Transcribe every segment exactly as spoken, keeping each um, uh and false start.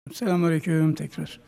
Selamünaleyküm tekrar.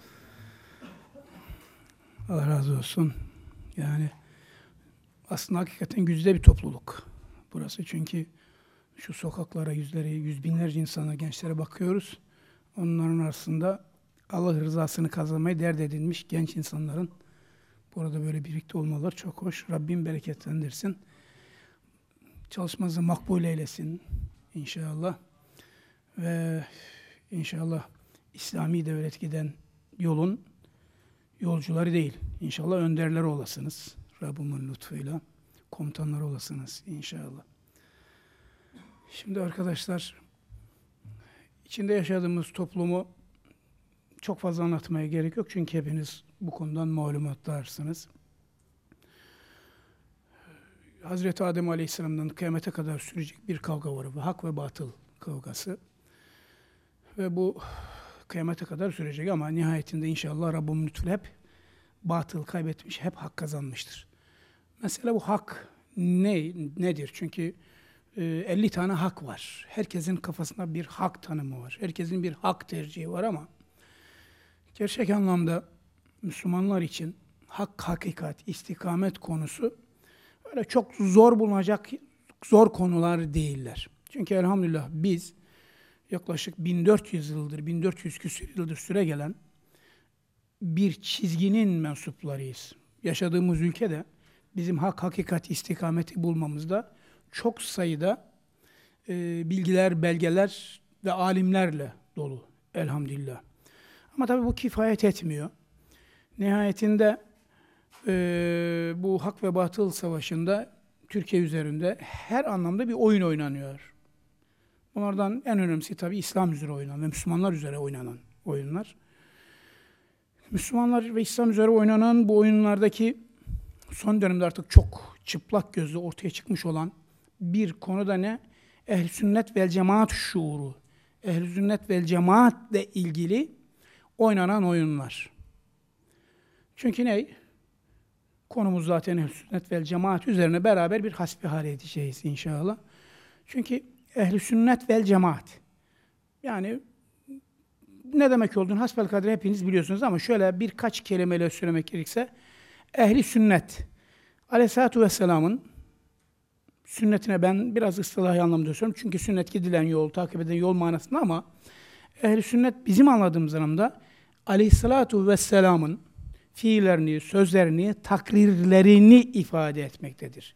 Allah razı olsun. Yani aslında hakikaten güzide bir topluluk burası. Çünkü şu sokaklara yüzleri, yüz binlerce insana, gençlere bakıyoruz. Onların arasında Allah rızasını kazanmayı dert edinmiş genç insanların burada böyle birlikte olmaları çok hoş. Rabbim bereketlendirsin. Çalışmanızı makbul eylesin inşallah. Ve inşallah İslami devlet giden yolun yolcuları değil, İnşallah önderleri olasınız. Rabbimin lütfuyla komutanları olasınız inşallah. Şimdi arkadaşlar, içinde yaşadığımız toplumu çok fazla anlatmaya gerek yok. Çünkü hepiniz bu konudan malumattarsınız. Hazreti Adem Aleyhisselam'dan kıyamete kadar sürecek bir kavga var. Hak ve batıl kavgası. Ve bu kıyamete kadar sürecek ama nihayetinde inşallah Rabbim lütfuyla hep batıl kaybetmiş, hep hak kazanmıştır. Mesela bu hak ne nedir? Çünkü e, elli tane hak var. Herkesin kafasında bir hak tanımı var. Herkesin bir hak tercihi var ama gerçek anlamda Müslümanlar için hak, hakikat, istikamet konusu öyle çok zor bulunacak zor konular değiller. Çünkü elhamdülillah biz yaklaşık bin dört yüz yıldır, bin dört yüz küsur yıldır süre gelen bir çizginin mensuplarıyız. Yaşadığımız ülkede bizim hak, hakikat, istikameti bulmamızda çok sayıda e, bilgiler, belgeler ve alimlerle dolu elhamdülillah. Ama tabii bu kifayet etmiyor. Nihayetinde e, bu hak ve batıl savaşında Türkiye üzerinde her anlamda bir oyun oynanıyor. Bunlardan en önemlisi tabii İslam üzere oynanan ve Müslümanlar üzere oynanan oyunlar. Müslümanlar ve İslam üzere oynanan bu oyunlardaki son dönemde artık çok çıplak gözle ortaya çıkmış olan bir konu da ne? Ehl-i sünnet vel cemaat şuuru. Ehl-i sünnet vel cemaatle ilgili oynanan oyunlar. Çünkü ne? Konumuz zaten ehl-i sünnet vel cemaat üzerine beraber bir hasbihal edeceğiz inşallah. Çünkü ehl-i sünnet vel cemaat. Yani ne demek olduğunu hasbelkader hepiniz biliyorsunuz ama şöyle birkaç kelimeyle söylemek gerekirse ehli sünnet Aleyhissalatu vesselam'ın sünnetine ben biraz ıslahi anlamda söylüyorum. Çünkü sünnet gidilen yol, takip edilen yol manasında ama ehli sünnet bizim anladığımız anlamda Aleyhissalatu vesselam'ın fiillerini, sözlerini, takrirlerini ifade etmektedir.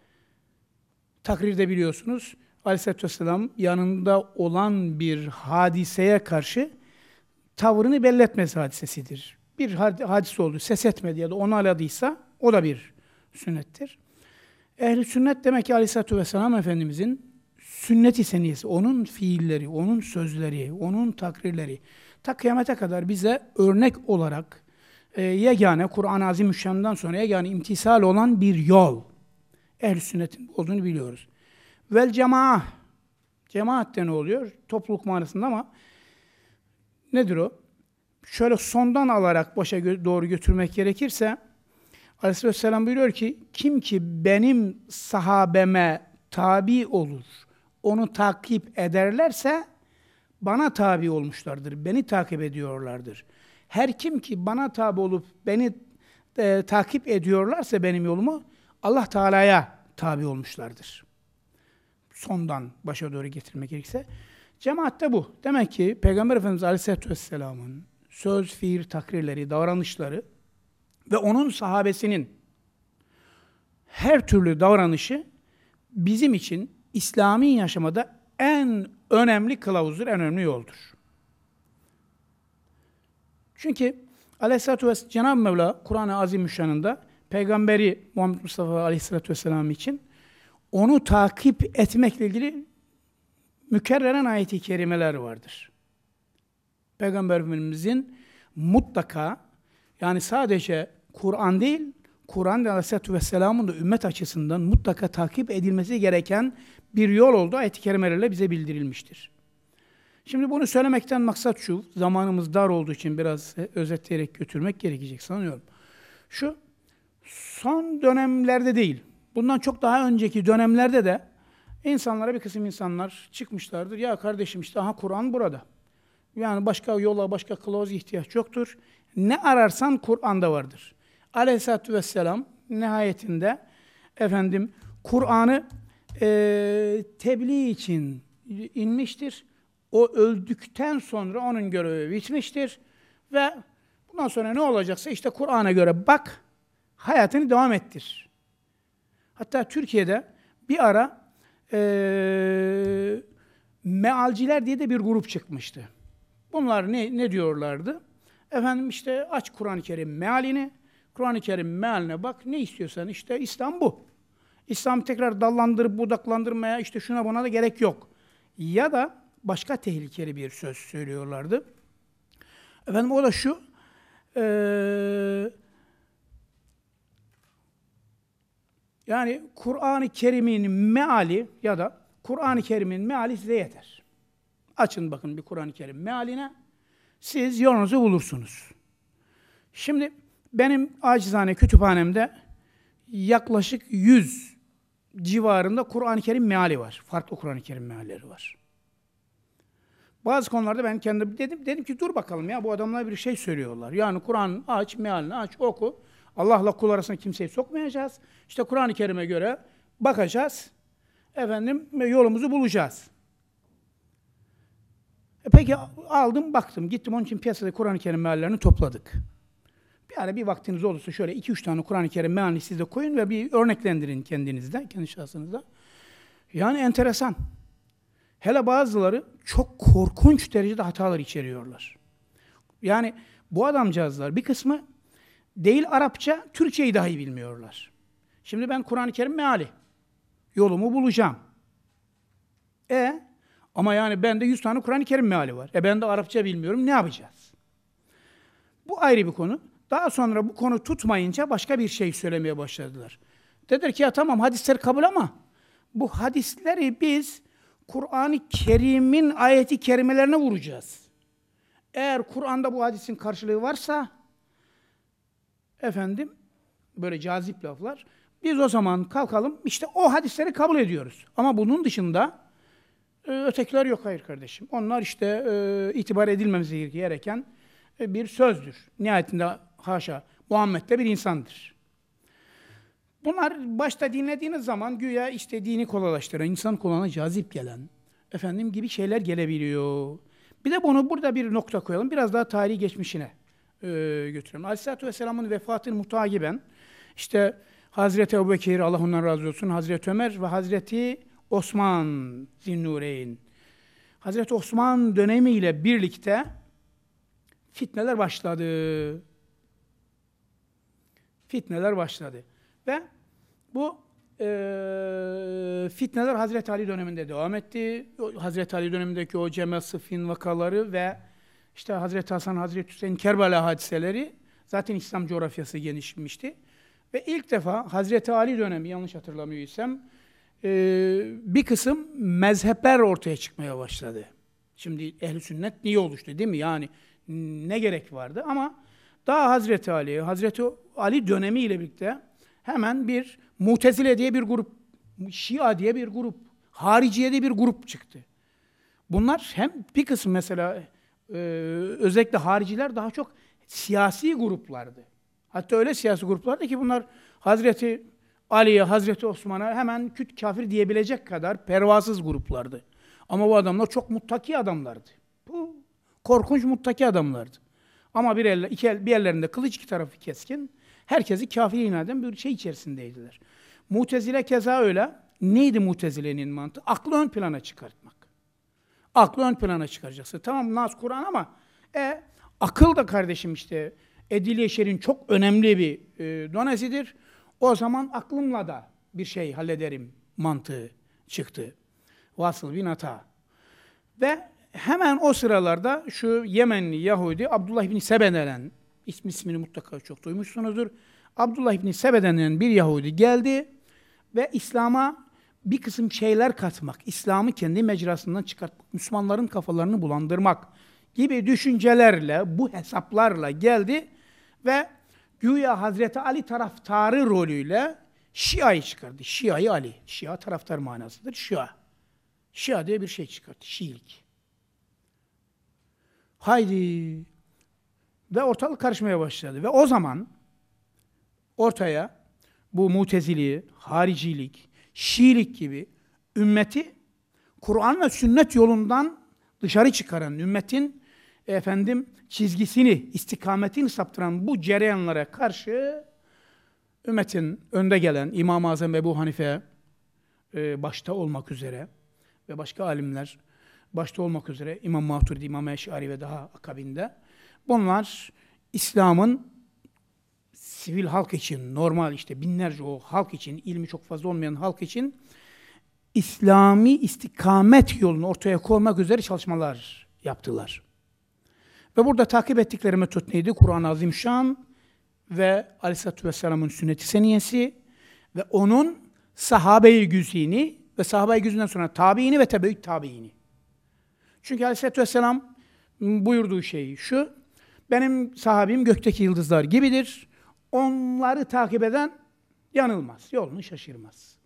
Takrirde biliyorsunuz Aleyhissalatu vesselam yanında olan bir hadiseye karşı tavrını belli etmesi hadisesidir. Bir hadise oldu, ses etmedi ya da onayladıysa o da bir sünnettir. Ehl-i sünnet demek ki Aleyhissalatu vesselam Efendimizin sünnet-i seniyesi, onun fiilleri, onun sözleri, onun takrirleri ta kıyamete kadar bize örnek olarak e, yegane Kur'an-ı Azimüşşan'dan sonra yegane imtisal olan bir yol. Ehl-i sünnetin olduğunu biliyoruz. Vel cemaah. Cemaat de ne oluyor? Topluluk manasında ama nedir o? Şöyle sondan alarak başa gö- doğru götürmek gerekirse Aleyhisselam buyuruyor ki kim ki benim sahabeme tabi olur, onu takip ederlerse bana tabi olmuşlardır, beni takip ediyorlardır. Her kim ki bana tabi olup beni e, takip ediyorlarsa benim yolumu Allah Teala'ya tabi olmuşlardır. Sondan başa doğru getirmek gerekirse cemaat de bu. Demek ki Peygamber Efendimiz Aleyhisselatü Vesselam'ın söz, fiil, takrirleri, davranışları ve onun sahabesinin her türlü davranışı bizim için İslami yaşamada en önemli kılavuzdur, en önemli yoldur. Çünkü Aleyhisselatü Vesselam, Cenab-ı Mevla Kur'an-ı Azimüşşan'ında Peygamberi Muhammed Mustafa Aleyhisselatü Vesselam için onu takip etmekle ilgili mükerreren ayet-i kerimeler vardır. Peygamberimizin mutlaka yani sadece Kur'an değil, Kur'an ve Aleyhisselatü Vesselam'ın da ümmet açısından mutlaka takip edilmesi gereken bir yol olduğu ayet-i kerimelerle bize bildirilmiştir. Şimdi bunu söylemekten maksat şu, zamanımız dar olduğu için biraz özetleyerek götürmek gerekecek sanıyorum. Şu, son dönemlerde değil, bundan çok daha önceki dönemlerde de insanlara bir kısım insanlar çıkmışlardır. Ya kardeşim işte aha Kur'an burada. Yani başka yola, başka kılavuz ihtiyaç yoktur. Ne ararsan Kur'an'da vardır. Aleyhisselatü Vesselam nihayetinde efendim Kur'an'ı e, tebliğ için inmiştir. O öldükten sonra onun görevi bitmiştir. Ve bundan sonra ne olacaksa işte Kur'an'a göre bak, hayatını devam ettir. Hatta Türkiye'de bir ara e, mealciler diye de bir grup çıkmıştı. Bunlar ne, ne diyorlardı? Efendim işte aç Kur'an-ı Kerim mealini, Kur'an-ı Kerim mealine bak, ne istiyorsan işte İslam bu. İslam'ı tekrar dallandırıp budaklandırmaya işte şuna buna da gerek yok. Ya da başka tehlikeli bir söz söylüyorlardı. Efendim o da şu, ee, yani Kur'an-ı Kerim'in meali ya da Kur'an-ı Kerim'in meali size yeter. Açın bakın bir Kur'an-ı Kerim mealine, siz yolunuzu bulursunuz. Şimdi benim acizane kütüphanemde yaklaşık yüz civarında Kur'an-ı Kerim meali var. Farklı Kur'an-ı Kerim mealleri var. Bazı konularda ben kendim dedim, dedim ki dur bakalım ya, bu adamlar bir şey söylüyorlar. Yani Kur'an aç, mealini aç, oku. Allah'la kul arasına kimseyi sokmayacağız. İşte Kur'an-ı Kerim'e göre bakacağız. Efendim yolumuzu bulacağız. E peki aldım, baktım, gittim onun için piyasada Kur'an-ı Kerim meallerini topladık. Bir ara bir vaktiniz olursa şöyle iki üç tane Kur'an-ı Kerim mealini siz de koyun ve bir örneklendirin kendinizde, kendi şahsınızda. Yani enteresan. Hele bazıları çok korkunç derecede hatalar içeriyorlar. Yani bu adamcağızlar bir kısmı değil Arapça, Türkçeyi dahi bilmiyorlar. Şimdi ben Kur'an-ı Kerim meali, yolumu bulacağım. E ama yani bende yüz tane Kur'an-ı Kerim meali var. E ben de Arapça bilmiyorum, ne yapacağız? Bu ayrı bir konu. Daha sonra bu konu tutmayınca başka bir şey söylemeye başladılar. Dediler ki ya tamam hadisler kabul ama bu hadisleri biz Kur'an-ı Kerim'in ayeti kerimelerine vuracağız. Eğer Kur'an'da bu hadisin karşılığı varsa, efendim, böyle cazip laflar, biz o zaman kalkalım, işte o hadisleri kabul ediyoruz. Ama bunun dışında e, ötekiler yok, hayır kardeşim. Onlar işte e, itibar edilmemize gereken e, bir sözdür. Nihayetinde haşa, Muhammed de bir insandır. Bunlar başta dinlediğiniz zaman güya işte dini kolaylaştıran, insan kulağına cazip gelen, efendim gibi şeyler gelebiliyor. Bir de bunu burada bir nokta koyalım, biraz daha tarihi geçmişine e, götürelim. Aleyhisselatü Vesselam'ın vefatını mutakiben, işte Hazreti Ebubekir, Allah ondan razı olsun, Hazreti Ömer ve Hazreti Osman Zinnureyn. Hazreti Osman dönemiyle birlikte fitneler başladı. Fitneler başladı. Ve bu e, fitneler Hazreti Ali döneminde devam etti. O, Hazreti Ali dönemindeki o Cemel Sıffin vakaları ve işte Hazreti Hasan, Hazreti Hüseyin, Kerbela hadiseleri, zaten İslam coğrafyası genişmişti. Ve ilk defa Hazreti Ali dönemi, yanlış hatırlamıyorsam, e, bir kısım mezhepler ortaya çıkmaya başladı. Şimdi ehl-i sünnet niye oluştu değil mi? Yani ne gerek vardı? Ama daha Hazreti Ali, Hazreti Ali dönemiyle birlikte hemen bir Mutezile diye bir grup, Şia diye bir grup, Hariciye diye bir grup çıktı. Bunlar hem bir kısım mesela e, özellikle hariciler daha çok siyasi gruplardı. Hatta öyle siyasi gruplardı ki bunlar Hazreti Ali'ye, Hazreti Osman'a hemen küt kafir diyebilecek kadar pervasız gruplardı. Ama bu adamlar çok muttaki adamlardı. Bu korkunç muttaki adamlardı. Ama bir, elle, iki el, bir ellerinde kılıç, iki tarafı keskin, herkesi kafir ilan eden bir şey içerisindeydiler. Mutezile keza öyle. Neydi Mutezile'nin mantığı? Aklı ön plana çıkartmak. Aklı ön plana çıkaracaksın. Tamam Nas Kur'an ama e, akıl da kardeşim işte Edil Yeşer'in çok önemli bir e, donesidir. O zaman aklımla da bir şey hallederim mantığı çıktı. Vasıl bin Ata. Ve hemen o sıralarda şu Yemenli Yahudi Abdullah İbni Sebe denen, ismi ismini mutlaka çok duymuşsunuzdur. Abdullah İbni Sebe denen bir Yahudi geldi ve İslam'a bir kısım şeyler katmak, İslam'ı kendi mecrasından çıkartmak, Müslümanların kafalarını bulandırmak gibi düşüncelerle, bu hesaplarla geldi ve güya Hazreti Ali taraftarı rolüyle Şia'yı çıkardı. Şia'yı Ali, Şia taraftar manasıdır, Şia. Şia diye bir şey çıkarttı, Şiilik. Haydi. Ve ortalık karışmaya başladı. Ve o zaman ortaya bu Mutezili, haricilik, Şiilik gibi ümmeti Kur'an ve sünnet yolundan dışarı çıkaran, ümmetin efendim çizgisini, istikametini saptıran bu cereyanlara karşı ümmetin önde gelen İmam-ı Azam Ebu Hanife e, başta olmak üzere ve başka alimler başta olmak üzere İmam Maturidi, İmam Eş'ari ve daha akabinde bunlar İslam'ın sivil halk için, normal işte binlerce o halk için, ilmi çok fazla olmayan halk için İslami istikamet yolunu ortaya koymak üzere çalışmalar yaptılar. Ve burada takip ettikleri metot neydi? Kur'an-ı Azimüşşan ve Aleyhisselatü Vesselam'ın sünnet-i seniyesi ve onun sahabe-i güzini ve sahabe-i güzinden sonra tabiini ve tebe-i tabiini. Çünkü Aleyhisselatü Vesselam buyurduğu şey şu, benim sahabim gökteki yıldızlar gibidir, onları takip eden yanılmaz, yolunu şaşırmaz.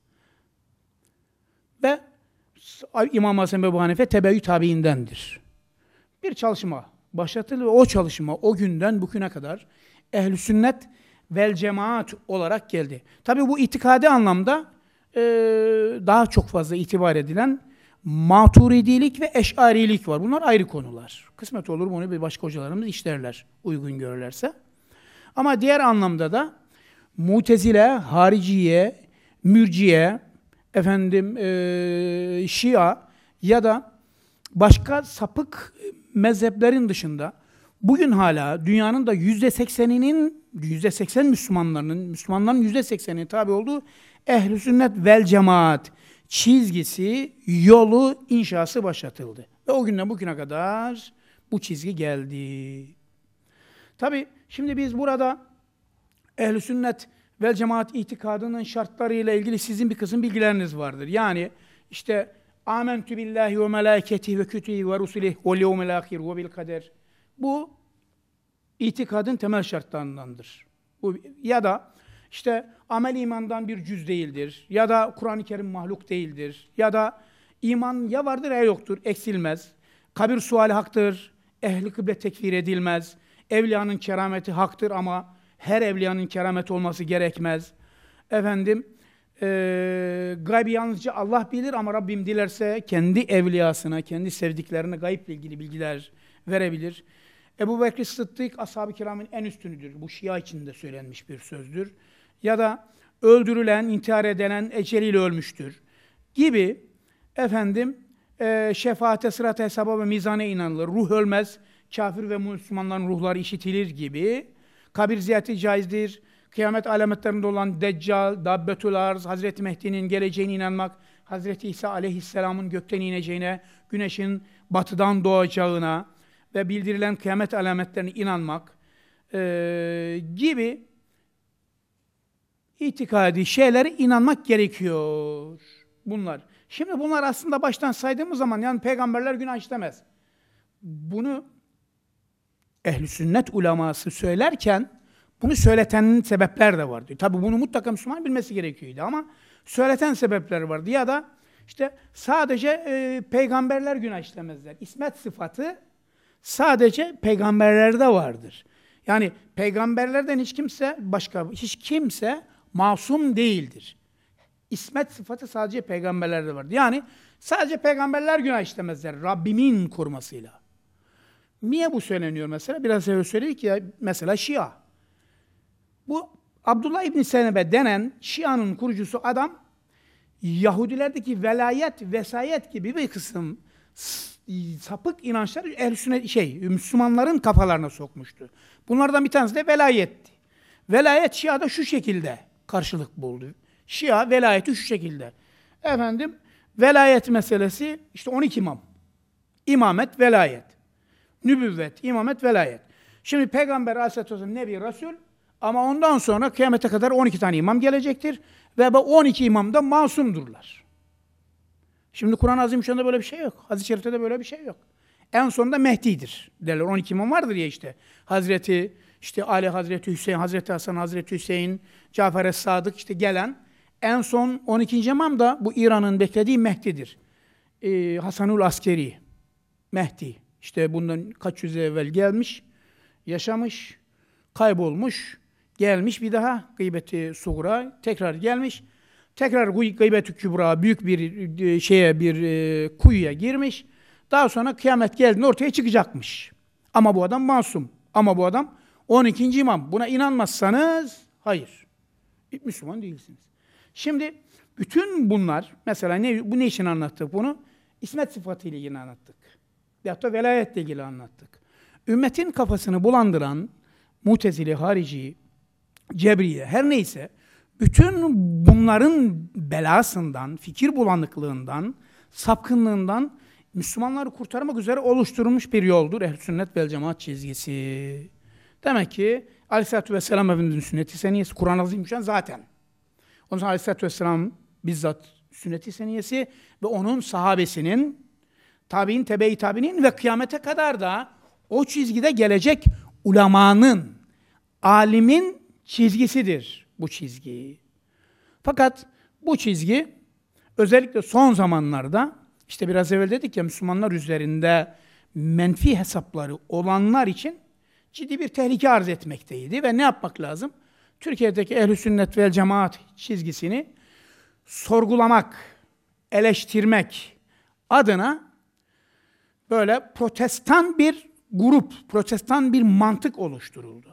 Ve İmam-ı Azam Ebu Hanife tebe-i tabiindendir. Bir çalışma başlatıldı ve o çalışma o günden bugüne kadar ehl-i sünnet vel cemaat olarak geldi. Tabi bu itikadi anlamda e, daha çok fazla itibar edilen Maturidilik ve Eş'arilik var. Bunlar ayrı konular. Kısmet olur bunu bir başka hocalarımız işlerler, uygun görürlerse. Ama diğer anlamda da Mutezile, Hariciye, Mürciye, efendim e, Şia ya da başka sapık mezheplerin dışında bugün hala dünyanın da yüzde sekseninin, yüzde seksen Müslümanlarının, Müslümanların yüzde sekseninin tabi olduğu ehl-i sünnet vel cemaat çizgisi, yolu, inşası başlatıldı. Ve o günden bugüne kadar bu çizgi geldi. Tabi şimdi biz burada ehl-i sünnet vel cemaat itikadının şartlarıyla ilgili sizin bir kısım bilgileriniz vardır. Yani işte Âmentü billahi ve melâiketihi ve kütübihi ve rusulih ve yevmel âhir ve bil kader. Bu itikadın temel şartlarındandır. Bu, ya da işte amel imandan bir cüz değildir. Ya da Kur'an-ı Kerim mahluk değildir. Ya da iman ya vardır ya yoktur, eksilmez. Kabir suali haktır, ehli kıble tekfir edilmez. Evliyanın kerameti haktır ama her evliyanın kerameti olması gerekmez. Efendim, e, gaybi yalnızca Allah bilir ama Rabbim dilerse kendi evliyasına, kendi sevdiklerine gayble ilgili bilgiler verebilir. Ebu Bekir Sıddık, ashab-ı kiramın en üstünüdür. Bu Şia için de söylenmiş bir sözdür. Ya da öldürülen, intihar edilen eceliyle ölmüştür. Gibi, efendim, e, şefaate, sırat-ı hesaba ve mizana inanılır. Ruh ölmez, kafir ve Müslümanların ruhları işitilir gibi. Kabir ziyareti caizdir. Kıyamet alametlerinde olan Deccal, Dabbetül Arz, Hazreti Mehdi'nin geleceğine inanmak, Hazreti İsa aleyhisselamın gökten ineceğine, güneşin batıdan doğacağına ve bildirilen kıyamet alametlerine inanmak e, gibi itikadi şeylere inanmak gerekiyor. Bunlar. Şimdi bunlar aslında baştan saydığımız zaman yani peygamberler günah işlemez. Bunu ehl-i sünnet uleması söylerken bunu söyletenin sebepler de vardı. Tabi bunu mutlaka Müslüman bilmesi gerekiyordu ama söyleten sebepler vardı. Ya da işte sadece e, peygamberler günah işlemezler. İsmet sıfatı sadece peygamberlerde vardır. Yani peygamberlerden hiç kimse başka hiç kimse masum değildir. İsmet sıfatı sadece peygamberlerde vardır. Yani sadece peygamberler günah işlemezler Rabbimin korumasıyla. Niye bu söyleniyor mesela? Biraz evvel söyledik ya mesela Şia. Bu Abdullah İbn Senebe denen Şia'nın kurucusu adam Yahudilerdeki velayet, vesayet gibi bir kısım sapık inançlar ehl-i şey Müslümanların kafalarına sokmuştu. Bunlardan bir tanesi de velayetti. Velayet Şia'da şu şekilde karşılık buldu. Şia velayeti şu şekilde. Efendim velayet meselesi işte on iki imam. İmamet, velayet. Nübüvvet, imamet, velayet. Şimdi Peygamber Aleyhisselatü Vesselam Nebi, Resul ama ondan sonra kıyamete kadar on iki tane imam gelecektir ve bu on iki imam da masumdurlar. Şimdi Kur'an-ı Azimüşşan'da böyle bir şey yok. Hadis-i Şerif'te de böyle bir şey yok. En sonunda Mehdi'dir derler. on iki imam vardır ya işte. Hazreti işte Ali, Hazreti Hüseyin, Hazreti Hasan, Hazreti Hüseyin, Cafer es-Sadık işte gelen en son on ikinci imam da bu İran'ın beklediği Mehdi'dir. Ee, Hasanul Askeri, Mehdi. İşte bundan kaç yüz evvel gelmiş, yaşamış, kaybolmuş, gelmiş bir daha gıybeti suğra, tekrar gelmiş, tekrar gıybeti kübra büyük bir şeye, bir e, kuyuya girmiş. Daha sonra kıyamet geldiğinde ortaya çıkacakmış. Ama bu adam masum. Ama bu adam on ikinci imam. Buna inanmazsanız hayır. Müslüman değilsiniz. Şimdi bütün bunlar, mesela ne, bu ne için anlattık bunu? İsmet sıfatıyla ilgili anlattık. Ya da velayetle ilgili anlattık. Ümmetin kafasını bulandıran Mutezili, Harici, Cebriye, her neyse, bütün bunların belasından, fikir bulanıklığından, sapkınlığından Müslümanları kurtarmak üzere oluşturulmuş bir yoldur Ehl-i Sünnet vel Cemaat çizgisi. Demek ki Aleyhisselatü Vesselam Efendimiz'in sünnet-i seniyesi, Kur'an-ı Azimüşşan zaten. Ondan sonra Aleyhisselatü Vesselam bizzat sünnet-i seniyesi ve onun sahabesinin, tabi'in, tebe-i tabi'nin ve kıyamete kadar da o çizgide gelecek ulemanın, alimin çizgisidir bu çizgi. Fakat bu çizgi özellikle son zamanlarda, işte biraz evvel dedik ya, Müslümanlar üzerinde menfi hesapları olanlar için ciddi bir tehlike arz etmekteydi ve ne yapmak lazım? Türkiye'deki Ehl-i Sünnet vel Cemaat çizgisini sorgulamak, eleştirmek adına böyle protestan bir grup, protestan bir mantık oluşturuldu.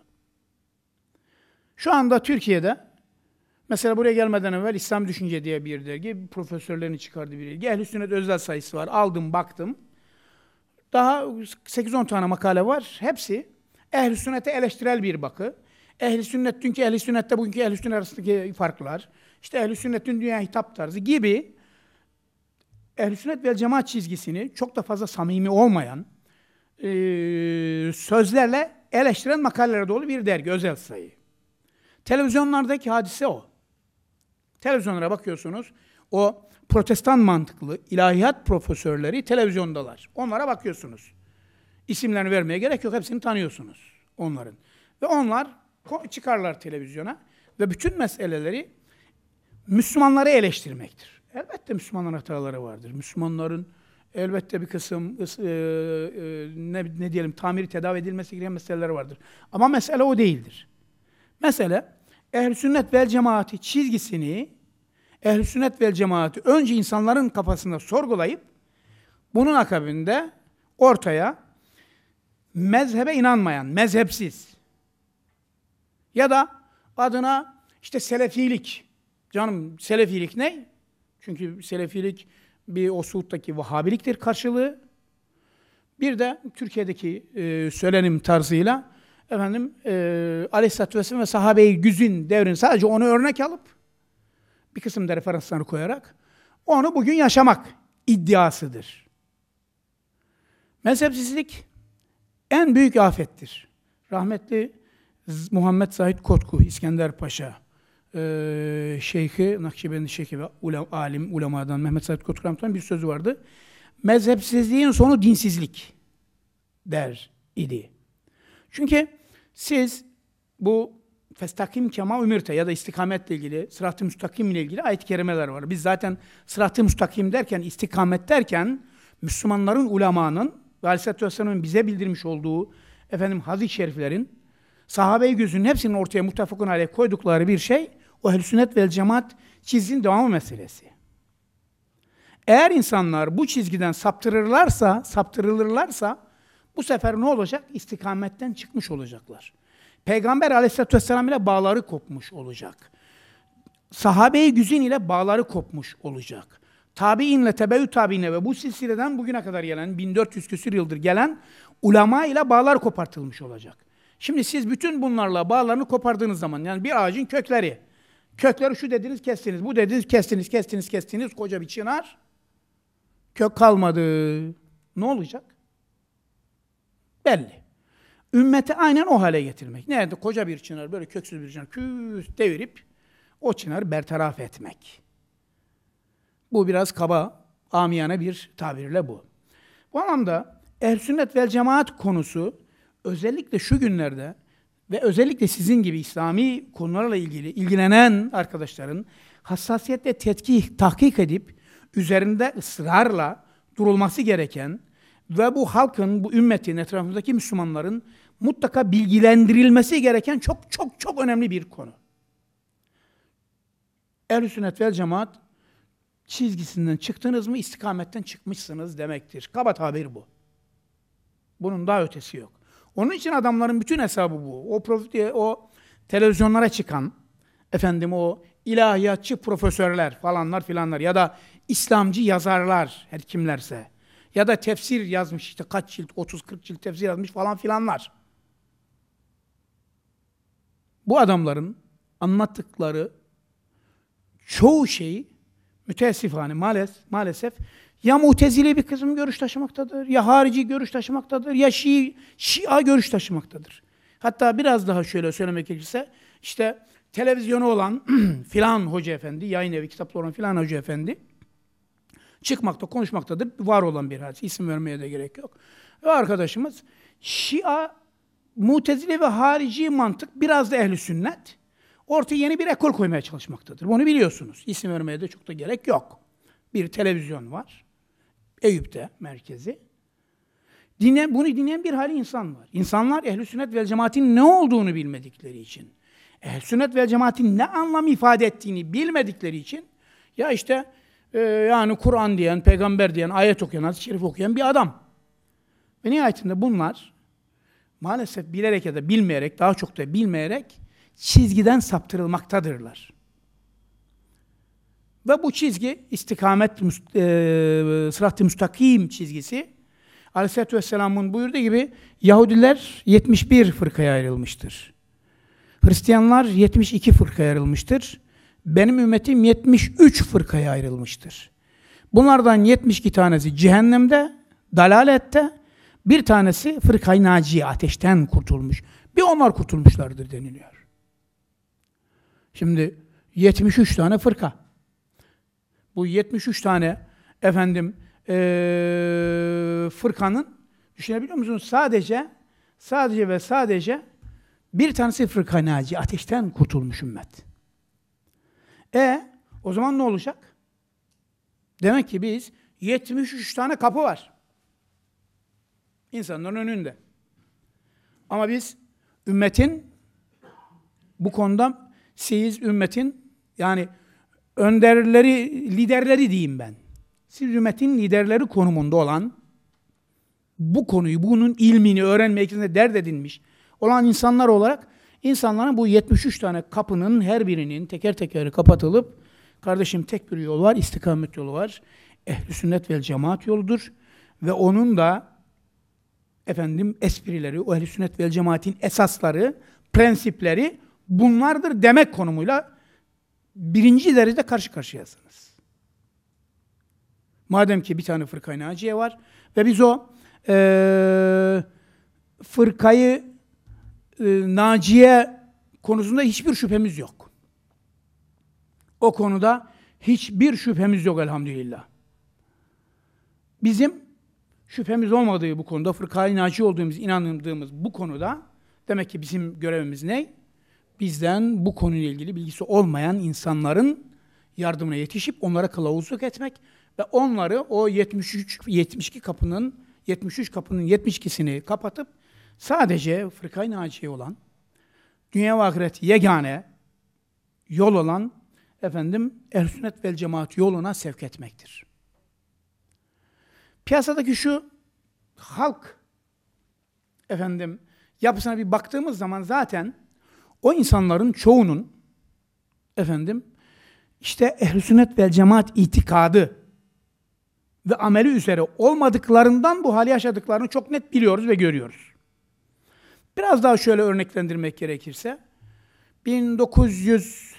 Şu anda Türkiye'de, mesela buraya gelmeden evvel İslam Düşünce diye bir dergi, profesörlerin çıkardığı bir dergi, Ehl-i Sünnet özel sayısı var. Aldım, baktım. Daha sekiz on tane makale var. Hepsi Ehl-i Sünnet'e eleştirel bir bakı. Ehl-i Sünnet, dünkü Ehl-i Sünnet'te bugünkü Ehl-i Sünnet arasındaki farklar, işte Ehl-i Sünnet'in dünya hitap tarzı gibi Ehl-i Sünnet vel Cemaat çizgisini çok da fazla samimi olmayan e, sözlerle eleştiren makalelere dolu bir dergi, özel sayı. Televizyonlardaki hadise o. Televizyonlara bakıyorsunuz, o protestan mantıklı ilahiyat profesörleri televizyondalar. Onlara bakıyorsunuz. İsimlerini vermeye gerek yok, hepsini tanıyorsunuz onların. Ve onlar çıkarlar televizyona ve bütün meseleleri Müslümanları eleştirmektir. Elbette Müslümanların hataları vardır. Müslümanların elbette bir kısım e, e, ne, ne diyelim tamiri tedavi edilmesi gereken meseleler vardır. Ama mesele o değildir. Mesele Ehl-i Sünnet vel Cemaati çizgisini, Ehl-i Sünnet vel Cemaati önce insanların kafasında sorgulayıp bunun akabinde ortaya mezhebe inanmayan, mezhepsiz ya da adına işte selefilik, canım selefilik ne? Çünkü selefilik bir o Suud'daki Vahhabiliktir karşılığı. Bir de Türkiye'deki e, söylenim tarzıyla efendim e, Aleyhisselatü Vesselam ve sahabe-i güzin devrini sadece onu örnek alıp bir kısım da referansları koyarak onu bugün yaşamak iddiasıdır. Mezhepsizlik en büyük afettir. Rahmetli Muhammed Zahid Kotku, İskender Paşa e, şeyhi, Nakşibendi şeyhi ve ulem, alim, ulemadan Mehmet Zahid Kotku'nun bir sözü vardı. Mezhepsizliğin sonu dinsizlik der idi. Çünkü siz bu festakim kema ümirte ya da istikametle ilgili, sırat-ı müstakim ile ilgili ayet-i kerimeler var. Biz zaten sırat-ı müstakim derken, istikamet derken Müslümanların, ulemanın ve Aleyhisselatü Vesselam'ın bize bildirmiş olduğu efendim hadis-i şeriflerin, sahabe-i gözünün hepsinin ortaya muttefakun aleyh koydukları bir şey, o Ehl-i Sünnet vel Cemaat çizginin devamı meselesi. Eğer insanlar bu çizgiden saptırırlarsa, saptırılırlarsa bu sefer ne olacak? İstikametten çıkmış olacaklar. Peygamber Aleyhisselatü Vesselam ile bağları kopmuş olacak. Sahabe-i güzin ile bağları kopmuş olacak. Tabi'inle, tebeü tabi'inle ve bu silsileden bugüne kadar gelen, bin dört yüz küsur yıldır gelen ulema ile bağlar kopartılmış olacak. Şimdi siz bütün bunlarla bağlarını kopardığınız zaman, yani bir ağacın kökleri, kökleri şu dediniz kestiniz, bu dediniz kestiniz, kestiniz, kestiniz, koca bir çınar, kök kalmadı. Ne olacak? Belli. Ümmeti aynen o hale getirmek. Nerede? Koca bir çınar, böyle köksüz bir çınar, küs devirip o çınarı bertaraf etmek. Bu biraz kaba, amiyane bir tabirle bu. Bu anlamda Ehl-i Sünnet vel Cemaat konusu özellikle şu günlerde ve özellikle sizin gibi İslami konularla ilgili ilgilenen arkadaşların hassasiyetle tetkik, tahkik edip üzerinde ısrarla durulması gereken Ve bu halkın, bu ümmetin, etrafındaki Müslümanların mutlaka bilgilendirilmesi gereken çok çok çok önemli bir konu. Ehl-i sünnet vel cemaat çizgisinden çıktınız mı istikametten çıkmışsınız demektir. Kaba tabir bu. Bunun daha ötesi yok. Onun için adamların bütün hesabı bu. O prof, o televizyonlara çıkan, efendim o ilahiyatçı profesörler falanlar filanlar ya da İslamcı yazarlar her kimlerse ya da tefsir yazmış işte kaç cilt, otuz kırk cilt tefsir yazmış falan filanlar. Bu adamların anlattıkları çoğu şeyi müteessifane maalesef, maalesef ya Mutezili bir kısım görüş taşımaktadır, ya harici görüş taşımaktadır, ya Şii, Şia görüş taşımaktadır. Hatta biraz daha şöyle söylemek gerekirse, işte televizyonu olan filan hoca efendi, yayın evi kitapları olan filan hoca efendi çıkmakta, konuşmaktadır. Var olan bir hadis. İsim vermeye de gerek yok. Ve arkadaşımız Şia, Mutezili ve harici mantık biraz da ehli sünnet ortaya yeni bir ekol koymaya çalışmaktadır. Bunu biliyorsunuz. İsim vermeye de çok da gerek yok. Bir televizyon var. Eyüp'te merkezi. Dinleyen, bunu dinleyen bir hali insan var. İnsanlar ehl-i sünnet vel cemaatin ne olduğunu bilmedikleri için, ehl-i sünnet vel cemaatin ne anlam ifade ettiğini bilmedikleri için, ya işte e, yani Kur'an diyen, peygamber diyen, ayet okuyan, hadis-i şerif okuyan bir adam. Ve nihayetinde bunlar maalesef bilerek ya da bilmeyerek, daha çok da bilmeyerek çizgiden saptırılmaktadırlar. Ve bu çizgi istikamet, e, sırat-ı müstakim çizgisi Aleyhisselatü Vesselam'ın buyurduğu gibi Yahudiler yetmiş bir fırkaya ayrılmıştır. Hristiyanlar yetmiş iki fırkaya ayrılmıştır. Benim ümmetim yetmiş üç fırkaya ayrılmıştır. Bunlardan yetmiş iki tanesi cehennemde, dalalette, bir tanesi fırkayı naciye, ateşten kurtulmuş. Bir onlar kurtulmuşlardır deniliyor. Şimdi yetmiş üç tane fırka. Bu yetmiş üç tane efendim ee, fırkanın düşünebiliyor musunuz? Sadece sadece ve sadece bir tanesi fırka naci, ateşten kurtulmuş ümmet. E o zaman ne olacak? Demek ki biz yetmiş üç tane kapı var. İnsanların önünde. Ama biz ümmetin bu konuda siz ümmetin yani önderleri, liderleri diyeyim ben. Siz ümmetin liderleri konumunda olan, bu konuyu, bunun ilmini öğrenmek için dert edinmiş olan insanlar olarak, insanların bu yetmiş üç tane kapının her birinin teker teker kapatılıp, kardeşim tek bir yol var, istikamet yolu var. Ehl-i sünnet vel cemaat yoludur. Ve onun da efendim esprileri, o ehl-i sünnet vel cemaatin esasları, prensipleri bunlardır demek konumuyla birinci derecede karşı karşıyasınız. Madem ki bir tane fırkayı naciye var ve biz o e, fırkayı e, naciye konusunda hiçbir şüphemiz yok. O konuda hiçbir şüphemiz yok elhamdülillah. Bizim şüphemiz olmadığı bu konuda, fırkayı naciye olduğumuz, inandığımız bu konuda demek ki bizim görevimiz ne? Bizden bu konuyla ilgili bilgisi olmayan insanların yardımına yetişip onlara kılavuzluk etmek ve onları o yetmiş üç yetmiş iki kapının yetmiş üç kapının yetmiş ikisini kapatıp sadece fırkayı naciye olan, dünya ve ahiret yegane yol olan efendim ehl-i sünnet vel cemaat yoluna sevk etmektir. Piyasadaki şu halk efendim yapısına bir baktığımız zaman zaten o insanların çoğunun efendim işte ehl-i sünnet vel cemaat itikadı ve ameli üzere olmadıklarından bu hali yaşadıklarını çok net biliyoruz ve görüyoruz. Biraz daha şöyle örneklendirmek gerekirse bin dokuz yüz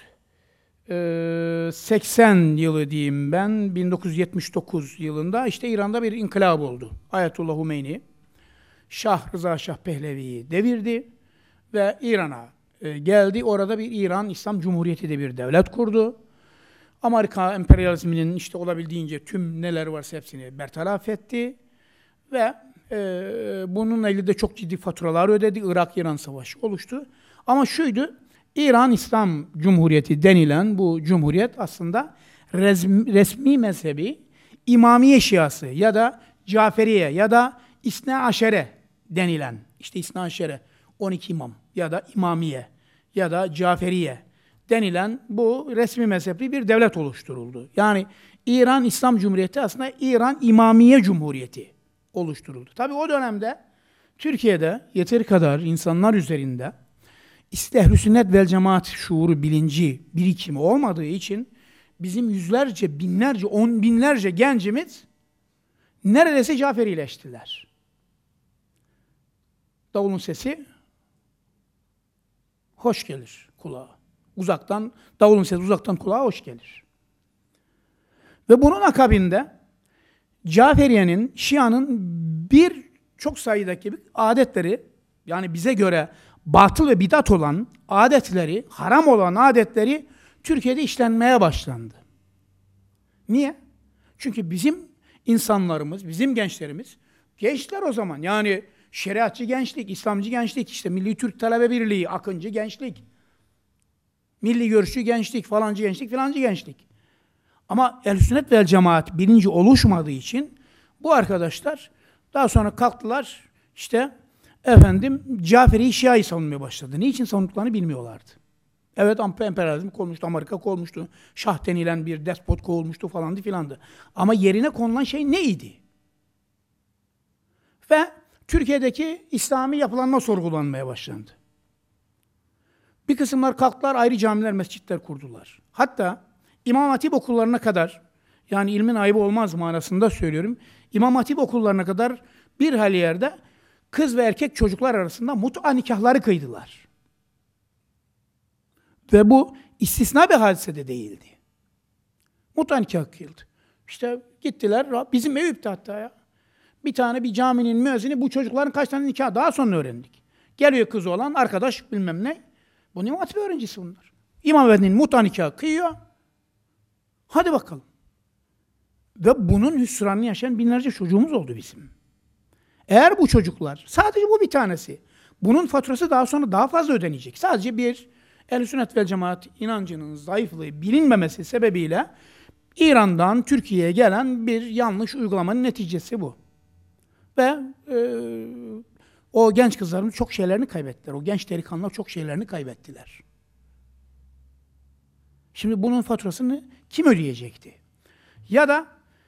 seksen yılı diyeyim ben, bin dokuz yüz yetmiş dokuz yılında işte İran'da bir inkılap oldu. Ayetullah Humeyni Şah Rıza Şah Pehlevi'yi devirdi ve İran'a geldi. Orada bir İran İslam Cumhuriyeti de bir devlet kurdu. Amerika emperyalizminin işte olabildiğince tüm neler varsa hepsini bertaraf etti ve e, bununla ilgili de çok ciddi faturalar ödedi. Irak-İran savaşı oluştu. Ama şuydu, İran İslam Cumhuriyeti denilen bu cumhuriyet aslında resmi, resmi mezhebi İmamiye Şiası ya da Caferiye ya da İsna Aşere denilen, işte İsna Aşere, on iki imam ya da İmamiye ya da Caferiye denilen bu resmi mezhepli bir devlet oluşturuldu. Yani İran İslam Cumhuriyeti aslında İran İmamiye Cumhuriyeti oluşturuldu. Tabii o dönemde Türkiye'de yeteri kadar insanlar üzerinde Ehl-i Sünnet vel Cemaat şuuru, bilinci, birikimi olmadığı için bizim yüzlerce, binlerce, on binlerce gencimiz neredeyse Caferileştiler. Davulun sesi hoş gelir kulağa. Uzaktan, davulun sesi uzaktan kulağa hoş gelir. Ve bunun akabinde Caferiye'nin, Şia'nın bir çok sayıdaki adetleri, yani bize göre batıl ve bidat olan adetleri, haram olan adetleri Türkiye'de işlenmeye başlandı. Niye? Çünkü bizim insanlarımız, bizim gençlerimiz, gençler o zaman, yani şeriatçı gençlik, İslamcı gençlik, işte Milli Türk Talebe Birliği, Akıncı gençlik, milli görüşçü gençlik, falancı gençlik, filancı gençlik. Ama Ehl-i Sünnet vel Cemaat bilinci oluşmadığı için bu arkadaşlar daha sonra kalktılar, işte efendim Caferi Şia'yı savunmaya başladı. Niçin savunduklarını bilmiyorlardı. Evet, emperyalizm kovulmuştu, Amerika kovulmuştu, Şah denilen bir despot kovulmuştu falandı filandı. Ama yerine konulan şey neydi? Ve Türkiye'deki İslami yapılanma sorgulanmaya başlandı. Bir kısımlar kalktılar, ayrı camiler, mescitler kurdular. Hatta İmam Hatip okullarına kadar, yani ilmin ayıbı olmaz manasında söylüyorum, İmam Hatip okullarına kadar bir hal yerde kız ve erkek çocuklar arasında mut'a nikahları kıydılar. Ve bu istisna bir hadise de değildi. Mut'a nikah kıyıldı. İşte gittiler, bizim Eyüp'te hatta ya. Bir tane bir caminin müezzini bu çocukların kaç tane nikah daha sonra öğrendik. Geliyor kız olan arkadaş bilmem ne. Bu İmam Hatip öğrencisi bunlar. İmam Efendi'nin mut'a nikah kıyıyor. Hadi bakalım. Ve bunun hüsranını yaşayan binlerce çocuğumuz oldu bizim. Eğer bu çocuklar, sadece bu bir tanesi, bunun faturası daha sonra daha fazla ödenecek. Sadece bir Ehl-i Sünnet vel Cemaat inancının zayıflığı bilinmemesi sebebiyle İran'dan Türkiye'ye gelen bir yanlış uygulamanın neticesi bu. Ve e, o genç kızlarımız çok şeylerini kaybettiler. O genç delikanlılar çok şeylerini kaybettiler. Şimdi bunun faturasını kim ödeyecekti? Ya da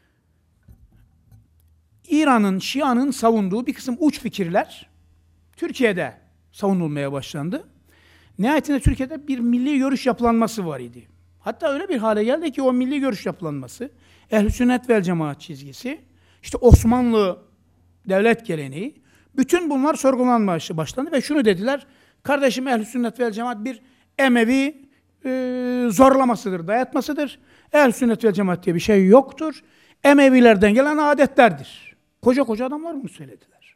İran'ın, Şia'nın savunduğu bir kısım uç fikirler Türkiye'de savunulmaya başlandı. Nihayetinde Türkiye'de bir milli görüş yapılanması var idi. Hatta öyle bir hale geldi ki o milli görüş yapılanması, Ehl-i Sünnet vel Cemaat çizgisi, işte Osmanlı devlet geleneği, bütün bunlar sorgulanmaya başlandı ve şunu dediler, kardeşim Ehl-i Sünnet vel Cemaat bir Emevi e, zorlamasıdır, dayatmasıdır. Ehl-i Sünnet vel Cemaat diye bir şey yoktur. Emevilerden gelen adetlerdir. Koca koca adamlar bunu söylediler.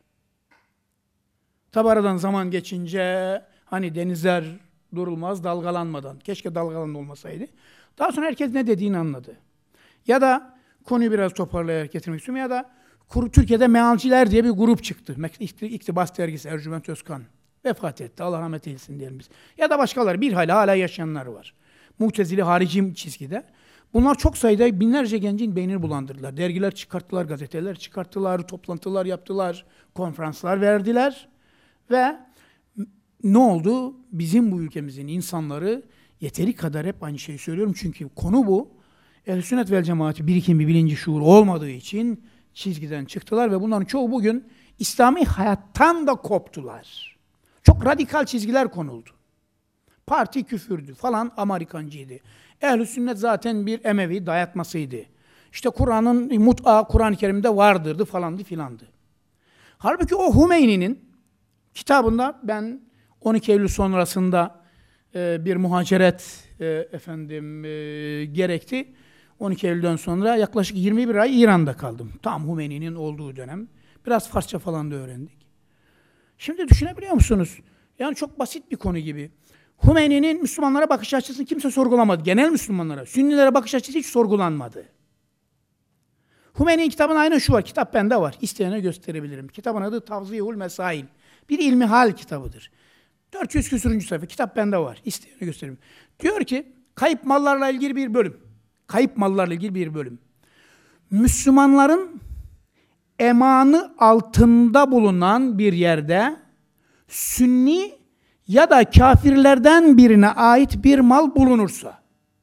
Tabi aradan zaman geçince hani denizler durulmaz dalgalanmadan. Keşke dalgalanma olmasaydı. Daha sonra herkes ne dediğini anladı. Ya da konuyu biraz toparlayarak getirmek istiyorum. Ya da Türkiye'de mealciler diye bir grup çıktı. İktibas dergisi Ercüment Özkan vefat etti. Allah rahmet eylesin diyelim biz. Ya da başkaları bir hala hala yaşayanlar var. Mu'tezili harici çizgide. Bunlar çok sayıda binlerce gencin beynini bulandırdılar. Dergiler çıkarttılar, gazeteler çıkarttılar, toplantılar yaptılar, konferanslar verdiler. Ve ne oldu? Bizim bu ülkemizin insanları yeteri kadar hep aynı şeyi söylüyorum. Çünkü konu bu. Ehl-i Sünnet vel Cemaati birikim bir bilinci şuur olmadığı için çizgiden çıktılar ve bunların çoğu bugün İslami hayattan da koptular. Çok radikal çizgiler konuldu. Parti küfürdü falan, Amerikancıydı. Ehl-i Sünnet zaten bir Emevi dayatmasıydı. İşte Kur'an'ın mut'a, Kur'an-ı Kerim'de vardırdı falandı filandı. Halbuki o Hümeyni'nin kitabında ben on iki Eylül sonrasında e, bir muhaceret e, efendim e, gerekti. on iki Eylül'den sonra yaklaşık yirmi bir ay İran'da kaldım. Tam Hümeyni'nin olduğu dönem. Biraz Farsça falan da öğrendik. Şimdi düşünebiliyor musunuz? Yani çok basit bir konu gibi. Hümeyni'nin Müslümanlara bakış açısını kimse sorgulamadı. Genel Müslümanlara, Sünnilere bakış açısı hiç sorgulanmadı. Hümeyni'nin kitabının aynen şu var. Kitap bende var. İsteyene gösterebilirim. Kitabın adı Tavzihul Mesail. Bir ilmihal kitabıdır. dört yüz küsürüncü sayfa. Kitap bende var. İsteyene göstereyim. Diyor ki, kayıp mallarla ilgili bir bölüm. Kayıp mallarla ilgili bir bölüm. Müslümanların emanı altında bulunan bir yerde Sünni ya da kafirlerden birine ait bir mal bulunursa.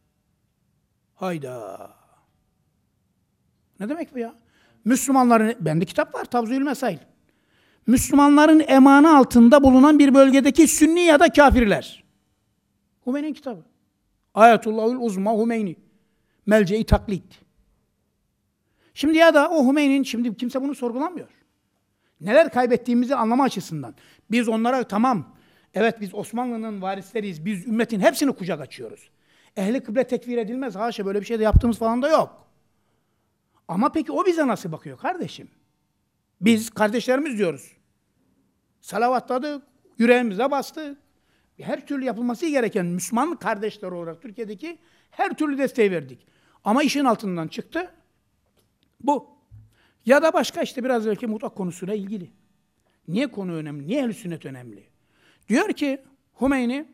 Hayda. Ne demek bu ya? Müslümanların, bende kitap var, Tavziyül Mesail. Müslümanların emanı altında bulunan bir bölgedeki Sünni ya da kafirler. Hümeyni'nin kitabı. Ayetullahül Uzma Hümeyni. Melce-i taklit. Şimdi ya da o Hümeyni'nin, şimdi kimse bunu sorgulamıyor. Neler kaybettiğimizi anlama açısından. Biz onlara tamam, evet biz Osmanlı'nın varisleriyiz, biz ümmetin hepsini kucak açıyoruz. Ehli kıble tekfir edilmez, haşa böyle bir şey de yaptığımız falan da yok. Ama peki o bize nasıl bakıyor kardeşim? Biz kardeşlerimiz diyoruz. Salavatladık, yüreğimize bastı. Her türlü yapılması gereken Müslüman kardeşler olarak Türkiye'deki her türlü desteği verdik. Ama işin altından çıktı. Bu. Ya da başka işte biraz belki mutlak konusuyla ilgili. Niye konu önemli? Niye ehl-i sünnet önemli? Diyor ki Hümeyni,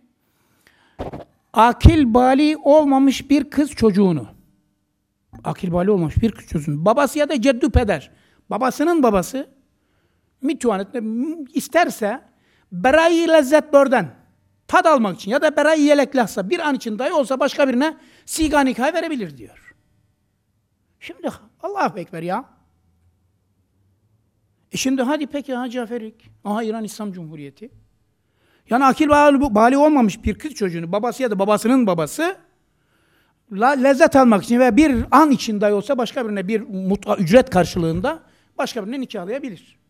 akil bali olmamış bir kız çocuğunu, akil bali olmamış bir kız çocuğunu, babası ya da ceddü peder, babasının babası mütuanetle isterse berayı lezzetlerden tad almak için ya da berayı yeleklahsa bir an için dahi olsa başka birine siga nikah verebilir diyor. Şimdi Allahu Ekber ya. E şimdi hadi peki ha Caferik. Aha İran İslam Cumhuriyeti. Yani akil bali, bali olmamış bir kız çocuğunu babası ya da babasının babası la, lezzet almak için ve bir an için dahi olsa başka birine bir muta, ücret karşılığında başka birine nikahlayabilir.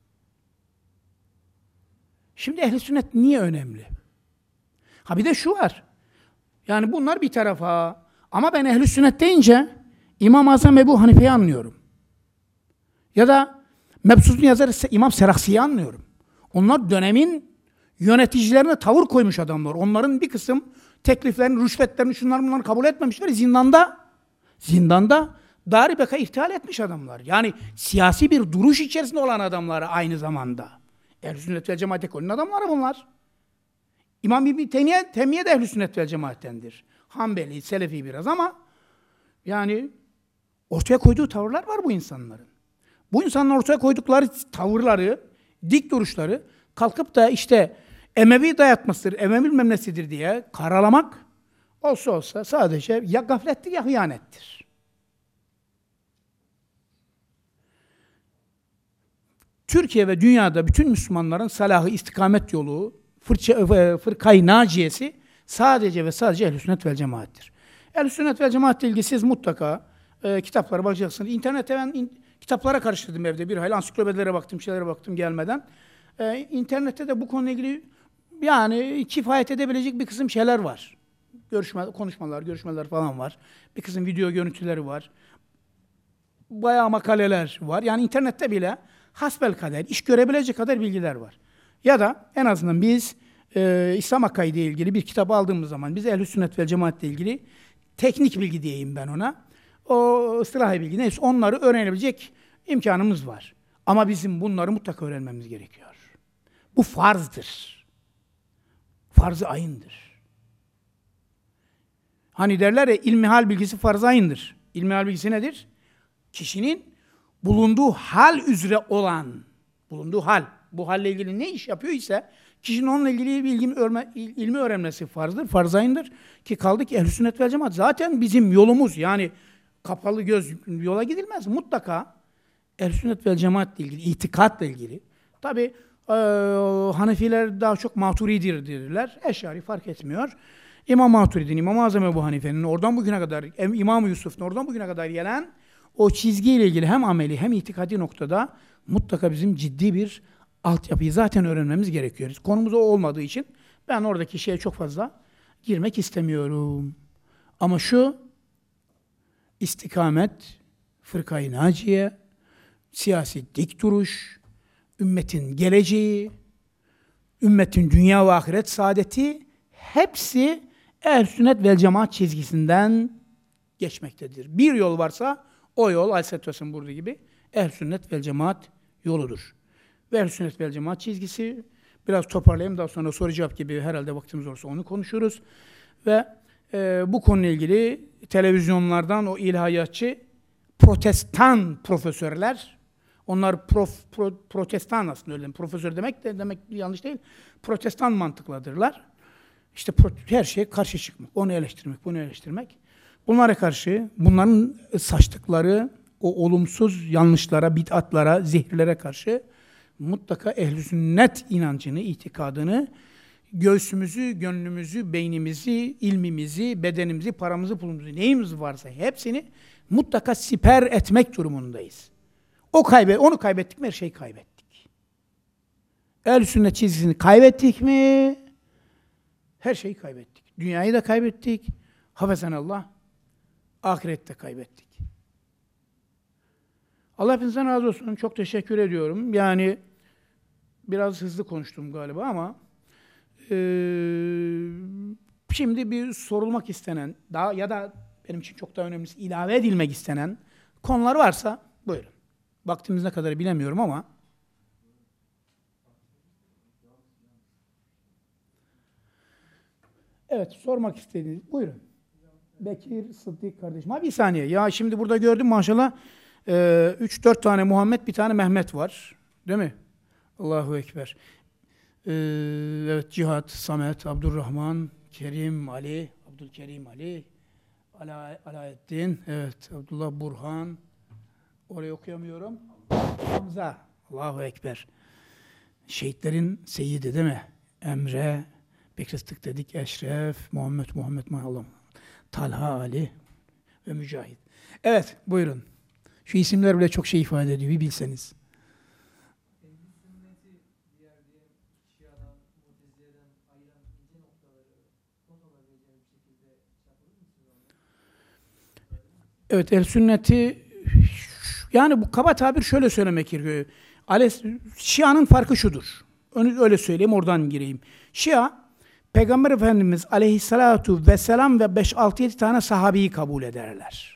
Şimdi ehl-i sünnet niye önemli? Ha bir de şu var. Yani bunlar bir tarafa. Ama ben ehl-i sünnet deyince İmam-ı Azam Ebu Hanife'yi anlıyorum. Ya da Mebsut'un yazarı İmam Seraksi'yi anlıyorum. Onlar dönemin yöneticilerine tavır koymuş adamlar. Onların bir kısım tekliflerini, rüşvetlerini, şunları bunları kabul etmemişler. Zindanda, zindanda dar-ı beka ihtihal etmiş adamlar. Yani siyasi bir duruş içerisinde olan adamlar aynı zamanda. Ehl-i sünnet vel cemaat ekolünün adamları bunlar. İmam İbn Teymiye, Teymiye de ehl-i sünnet vel cemaattendir. Hanbeli, Selefi biraz ama yani ortaya koyduğu tavırlar var bu insanların. Bu insanların ortaya koydukları tavırları, dik duruşları kalkıp da işte Emevi dayatmasıdır, Emevi memlesidir diye karalamak olsa olsa sadece ya gaflettir ya hıyanettir. Türkiye ve dünyada bütün Müslümanların salahı, istikamet yolu, fırça, fırkayı naciyesi sadece ve sadece ehl-i sünnet vel cemaattir. Ehl-i sünnet vel cemaatle ilgili siz mutlaka e, kitaplara bakacaksınız. İnternete ben in, kitaplara karıştırdım evde bir hayli. Ansiklopedilere baktım, şeylere baktım gelmeden. E, internette de bu konuyla ilgili yani kifayet edebilecek bir kısım şeyler var. Görüşme, konuşmalar, görüşmeler falan var. Bir kısım video görüntüleri var. Bayağı makaleler var. Yani internette bile hasbelkader, iş görebilecek kadar bilgiler var. Ya da en azından biz e, İslam akaidi ile ilgili bir kitap aldığımız zaman biz ehl-i sünnet vel cemaat ile ilgili teknik bilgi diyeyim ben ona. O ıstılahi bilgi neyse onları öğrenebilecek imkanımız var. Ama bizim bunları mutlaka öğrenmemiz gerekiyor. Bu farzdır. Farz-ı ayındır. Hani derler ya ilmihal bilgisi farz-ı ayındır. İlmihal bilgisi nedir? Kişinin bulunduğu hal üzere olan, bulunduğu hal, bu halle ilgili ne iş yapıyor ise kişinin onunla ilgili bilgi öğrenme, ilmi öğrenmesi farzdır, farz ayındır. Ki kaldı ki ehl-i sünnet vel cemaat zaten bizim yolumuz yani kapalı göz yola gidilmez. Mutlaka ehl-i sünnet vel cemaatle ilgili, itikatla ilgili. Tabi e, Hanefiler daha çok Maturididirler. Eş'ari fark etmiyor. İmam Maturidi'nin, İmam-ı Azam Ebu Hanife'nin oradan bugüne kadar, İmam-ı Yusuf'un oradan bugüne kadar gelen o çizgiyle ilgili hem ameli hem itikadi noktada mutlaka bizim ciddi bir altyapıyı zaten öğrenmemiz gerekiyor. Konumuz o olmadığı için ben oradaki şeye çok fazla girmek istemiyorum. Ama şu istikamet, fırkayı naciye, siyasi dik duruş, ümmetin geleceği, ümmetin dünya ve ahiret saadeti hepsi ehl-i sünnet vel cemaat çizgisinden geçmektedir. Bir yol varsa o yol Aleyhisselatü Vesselam burada gibi ehl-i sünnet vel cemaat yoludur. Ve ehl-i sünnet vel cemaat çizgisi biraz toparlayayım daha sonra soru cevap gibi herhalde vaktimiz olursa onu konuşuruz. Ve e, bu konuyla ilgili televizyonlardan o ilahiyatçı protestan profesörler Onlar prof, pro, protestan aslında öyle. Profesör demek de demek yanlış değil. Protestan mantıkladırlar. İşte pro, her şeye karşı çıkmak, onu eleştirmek, bunu eleştirmek. Bunlara karşı, bunların saçtıkları o olumsuz yanlışlara, bid'atlara, zehirlere karşı mutlaka ehl-i sünnet inancını, itikadını, göğsümüzü, gönlümüzü, beynimizi, ilmimizi, bedenimizi, paramızı, pulumuzu, neyimiz varsa hepsini mutlaka siper etmek durumundayız. O kaybe, onu kaybettik mi her şeyi kaybettik. Ehl-i sünnet çizgisini kaybettik mi her şeyi kaybettik. Dünyayı da kaybettik. Hafezanallah. Ahirette kaybettik. Allah hepinizden razı olsun. Çok teşekkür ediyorum. Yani biraz hızlı konuştum galiba ama e, şimdi bir sorulmak istenen daha ya da benim için çok daha önemlisi ilave edilmek istenen konular varsa buyurun. Vaktimiz ne kadar bilemiyorum ama evet sormak istediğiniz buyurun. Bekir Sıddık kardeşim. Ha bir saniye. Ya şimdi burada gördüm maşallah üç dört tane Muhammed, bir tane Mehmet var. Değil mi? Allahu Ekber. Ee, evet Cihat, Samet, Abdurrahman, Kerim, Ali, Abdülkerim Ali, Ala, Alaeddin, evet Abdullah Burhan. Orayı okuyamıyorum. Hamza. Allahu Ekber. Şehitlerin seyyidi değil mi? Emre, Bekir Sıddık dedik, Eşref, Muhammed, Muhammed, Muhammed. Talha Ali ve Mücahit. Evet, buyurun. Şu isimler bile çok şey ifade ediyor, bir bilseniz. Evet, el sünneti yani bu kaba tabir şöyle söylemek gerekiyor. Şia'nın farkı şudur. Öyle söyleyeyim, oradan gireyim. Şia Peygamber Efendimiz aleyhissalatu vesselam ve beş altı yedi tane sahabeyi kabul ederler.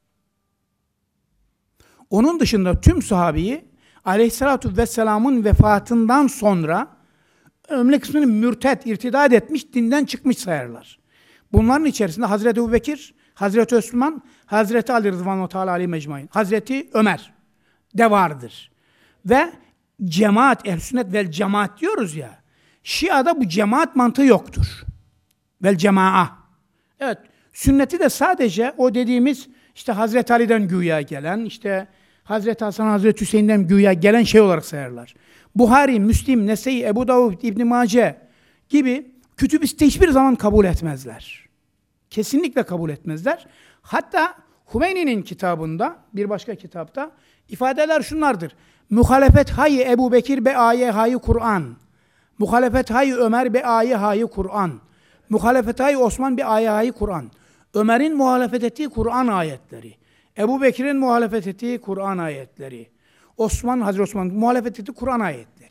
Onun dışında tüm sahabeyi aleyhissalatu vesselamın vefatından sonra ömrü kısmını mürted, irtidat etmiş, dinden çıkmış sayarlar. Bunların içerisinde Hazreti Ebubekir, Hazreti Osman, Hazreti Ali Rıdvanullah Teala aleyhi mecmaîn, Hazreti Ömer de vardır. Ve cemaat, ehl-i sünnet vel cemaat diyoruz ya, Şia'da bu cemaat mantığı yoktur. Vel cemaa. Evet, sünneti de sadece o dediğimiz işte Hazreti Ali'den güya gelen, işte Hazreti Hasan, Hazreti Hüseyin'den güya gelen şey olarak sayarlar. Buhari, Müslim, Nese'yi, Ebu Davud, İbn Mace gibi kütüb-i sitte hiçbir zaman kabul etmezler. Kesinlikle kabul etmezler. Hatta Hümeyni'nin kitabında, bir başka kitapta ifadeler şunlardır. Muhalefet hayy Ebu Bekir be aye hayy Kur'an. Muhalefet hayy Ömer be aye hayy Kur'an. Muhalefet hayy Osman be aye hayy Kur'an. Ömer'in muhalefet ettiği Kur'an ayetleri. Ebu Bekir'in muhalefet ettiği Kur'an ayetleri. Osman, Hazreti Osman muhalefet ettiği Kur'an ayetleri.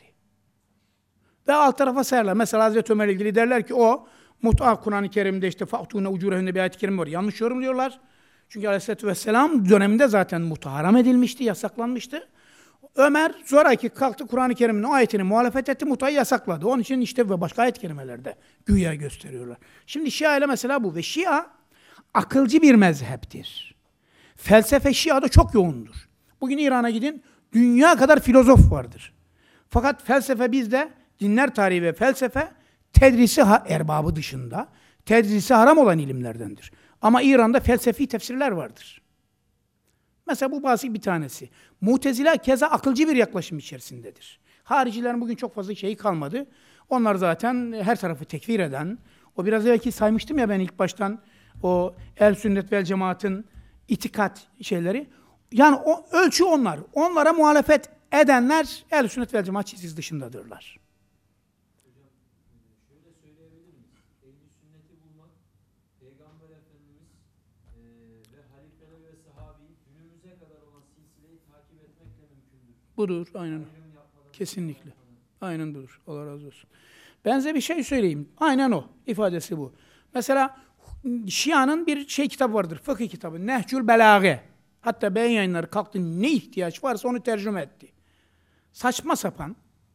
Ve alt tarafa sayarlar. Mesela Hazreti Ömer'le ilgili derler ki o mut'a Kur'an-ı Kerim'de işte fa'tûne ucûrehünne bir ayet-i kerime var. Yanlış yorumluyorlar. Çünkü Aleyhisselatü Vesselam döneminde zaten mut'a haram edilmişti, yasaklanmıştı. Ömer zoraki kalktı Kur'an-ı Kerim'in o ayetini muhalefet etti, mut'ayı yasakladı. Onun için işte ve başka ayet-i kerimelerde güya gösteriyorlar. Şimdi Şia ile mesela bu ve Şia akılcı bir mezheptir. Felsefe Şia'da çok yoğundur. Bugün İran'a gidin, dünya kadar filozof vardır. Fakat felsefe bizde, dinler tarihi ve felsefe, tedrisi erbabı dışında, tedrisi haram olan ilimlerdendir. Ama İran'da felsefi tefsirler vardır. Mesela bu basit bir tanesi. Mu'tezile keza akılcı bir yaklaşım içerisindedir. Haricilerin bugün çok fazla şeyi kalmadı. Onlar zaten her tarafı tekfir eden, o biraz evvelki saymıştım ya ben ilk baştan, o el sünnet vel cemaatin itikat şeyleri. Yani o ölçü onlar. Onlara muhalefet edenler el sünnet vel cemaat çizgisi dışındadırlar. Hocam şöyle söyleyebilir miyiz? Ehl-i sünneti bulmak, Peygamber Efendimiz e, ve halifeler ve sahabeyi günümüze kadar olan silsileyi takip etmekle mümkündür. Budur, aynen. Kesinlikle. Aynen budur. Allah razı olsun. Ben size bir şey söyleyeyim. Aynen o. İfadesi bu. Mesela Şia'nın bir şey kitabı vardır. Fıkıh kitabı. Nehcül Belâge. Hatta beyin yayınları kalktı. Ne ihtiyaç varsa onu tercüme etti. Saçma sapan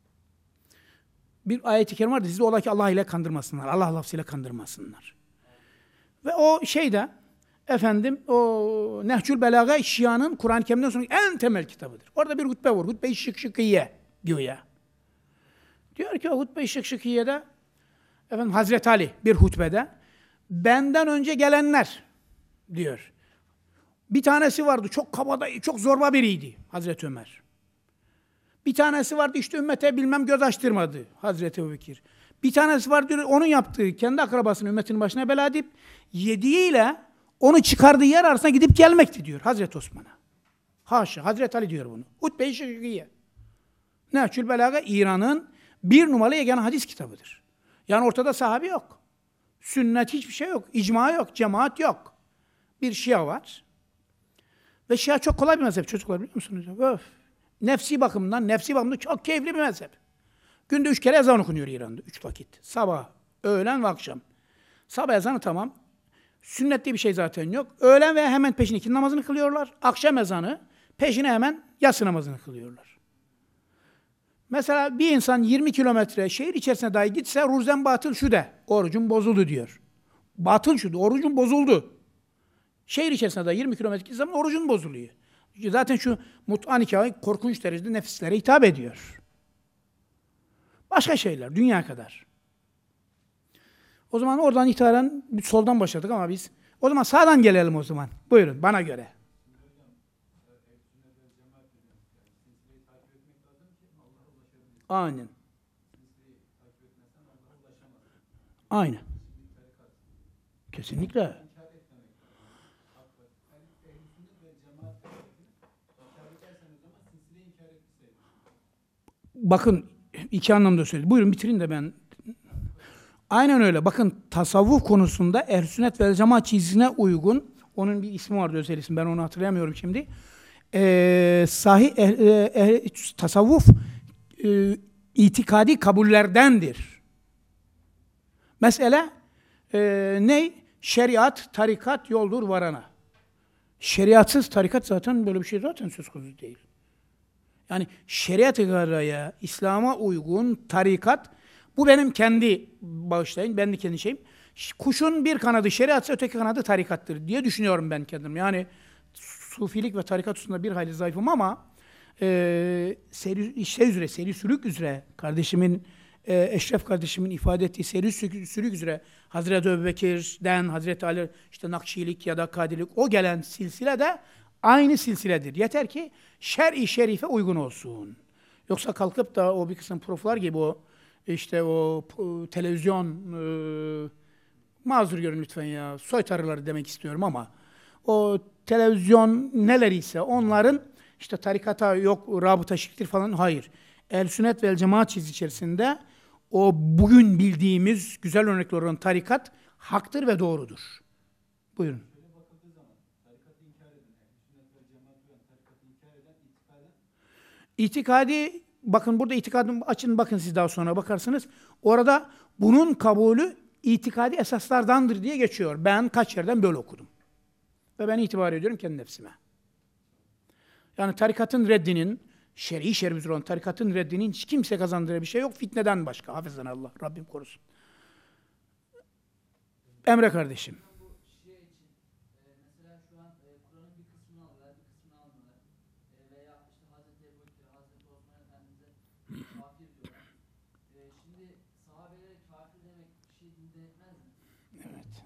bir ayet-i kerime vardır. Sizi ola ki Allah ile kandırmasınlar. Allah lafzıyla kandırmasınlar. Ve o şeyde Efendim o Nehcül Belaga Şia'nın Kur'an-ı Kerim'den sonra en temel kitabıdır. Orada bir hutbe var. Hutbe-i Şık Şıkiye diyor ya. Diyor ki o hutbe-i Şık Şıkiye'de efendim Hazreti Ali bir hutbede benden önce gelenler diyor. Bir tanesi vardı çok kabadayı, çok zorba biriydi Hazreti Ömer. Bir tanesi vardı işte ümmete bilmem göz açtırmadı Hazreti Ebubekir. Bir tanesi var diyor onun yaptığı kendi akrabasını ümmetin başına bela deyip yediğiyle onu çıkardığı yer arasına gidip gelmekti diyor Hazreti Osman'a. Haşa Hazreti Ali diyor bunu. Hutbe-i Şıkiye. Nehcül Belaga İran'ın bir numaralı yegane hadis kitabıdır. Yani ortada sahabe yok. Sünnet hiçbir şey yok. İcma yok. Cemaat yok. Bir Şia var. Ve Şia çok kolay bir mezhep. Çocuklar biliyor musunuz? Öf. Nefsi bakımdan, nefsi bakımdan çok keyifli bir mezhep. Günde üç kere ezan okunuyor İran'da. Üç vakit. Sabah, öğlen ve akşam. Sabah ezanı tamam. Sünnetli bir şey zaten yok. Öğlen ve hemen peşine ikindi namazını kılıyorlar. Akşam ezanı peşine hemen yatsı namazını kılıyorlar. Mesela bir insan yirmi kilometre şehir içerisine dahi gitse ruzen batıl şu de. Orucun bozuldu diyor. Batıl şu de. Orucun bozuldu. Şehir içerisinde dahi yirmi kilometre gittiği zaman orucun bozuluyor. Zaten şu mut'a nikahı korkunç derecede nefislere hitap ediyor. Başka şeyler. Dünya kadar. O zaman oradan itibaren soldan başladık ama biz. O zaman sağdan gelelim o zaman. Buyurun bana göre. Aynen. Aynen. Kesinlikle. Bakın iki anlamda söyledim. Buyurun bitirin de ben. Aynen öyle. Bakın tasavvuf konusunda ehl-i sünnet vel cemaat çizgisine uygun, onun bir ismi vardı özel isim, ben onu hatırlayamıyorum şimdi. Ee, sahih eh, eh, tasavvuf e, itikadi kabullerdendir. Mesele e, ne? Şeriat, tarikat yoldur varana. Şeriatsız tarikat zaten böyle bir şey zaten söz konusu değil. Yani şeriat-ı garaya, İslam'a uygun tarikat, bu benim kendi bağışlayın, ben de kendi şeyim. Kuşun bir kanadı şeriatsa öteki kanadı tarikattır diye düşünüyorum ben kendim. Yani sufilik ve tarikat üstünde bir hayli zayıfım ama e, seri, şey üzere, seri sülük üzere kardeşimin, e, Eşref kardeşimin ifade ettiği seri sülük, sülük üzere Hazreti Ebubekir'den, Hazreti Ali, işte Nakşilik ya da Kadilik, o gelen silsile de aynı silsiledir. Yeter ki şer-i şerife uygun olsun. Yoksa kalkıp da o bir kısım proflar gibi o işte o televizyon e, mazur görün lütfen ya, soytarıları demek istiyorum ama o televizyon neler ise onların işte tarikata yok, rabıta şirktir falan, hayır. Ehl-i sünnet vel cemaat çizgi içerisinde o bugün bildiğimiz güzel örnekler olan tarikat haktır ve doğrudur. Buyurun. İtikadi, bakın burada itikadım açın, bakın siz daha sonra bakarsınız. Orada bunun kabulü itikadi esaslardandır diye geçiyor. Ben kaç yerden böyle okudum. Ve ben itibar ediyorum kendi nefsime. Yani tarikatın reddinin, şer'i şer'i olan tarikatın reddinin hiç kimse kazandığı bir şey yok. Fitneden başka. Hafizan Allah. Rabbim korusun. Emre kardeşim. Evet.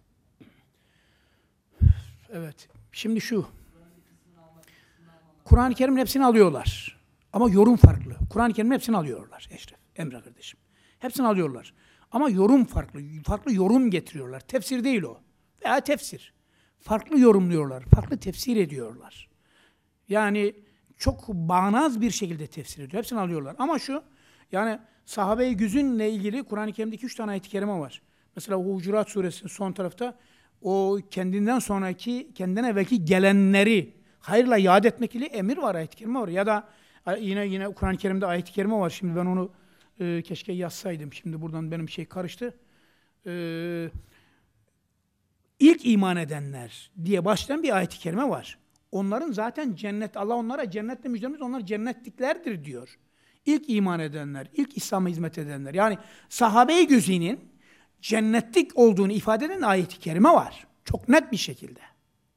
Evet. Şimdi şu. Kur'an-ı Kerim'in hepsini alıyorlar. Ama yorum farklı. Kur'an-ı Kerim'in hepsini alıyorlar Eşref, Emre kardeşim. Hepsini alıyorlar. Ama yorum farklı. Farklı yorum getiriyorlar. Tefsir değil o. Veya tefsir. Farklı yorumluyorlar. Farklı tefsir ediyorlar. Yani çok bağnaz bir şekilde tefsir ediyor. Hepsini alıyorlar. Ama şu, yani sahabe-i güzünle ilgili Kur'an-ı Kerim'de iki üç tane ayet-i kerime var. Mesela Hucurat suresinin son tarafta o kendinden sonraki, kendinden evvelki gelenleri hayırla yad etmek ile emir var, ayet-i kerime var. Ya da yine yine Kur'an-ı Kerim'de ayet-i kerime var. Şimdi ben onu e, keşke yazsaydım. Şimdi buradan benim şey karıştı. E, ilk iman edenler diye başlayan bir ayet-i kerime var. Onların zaten cennet, Allah onlara cennetle müjdemiz, onlar cennetliklerdir diyor. İlk iman edenler, ilk İslam'a hizmet edenler. Yani sahabe-i güzinin cennetlik olduğunu ifade eden ayet-i kerime var. Çok net bir şekilde.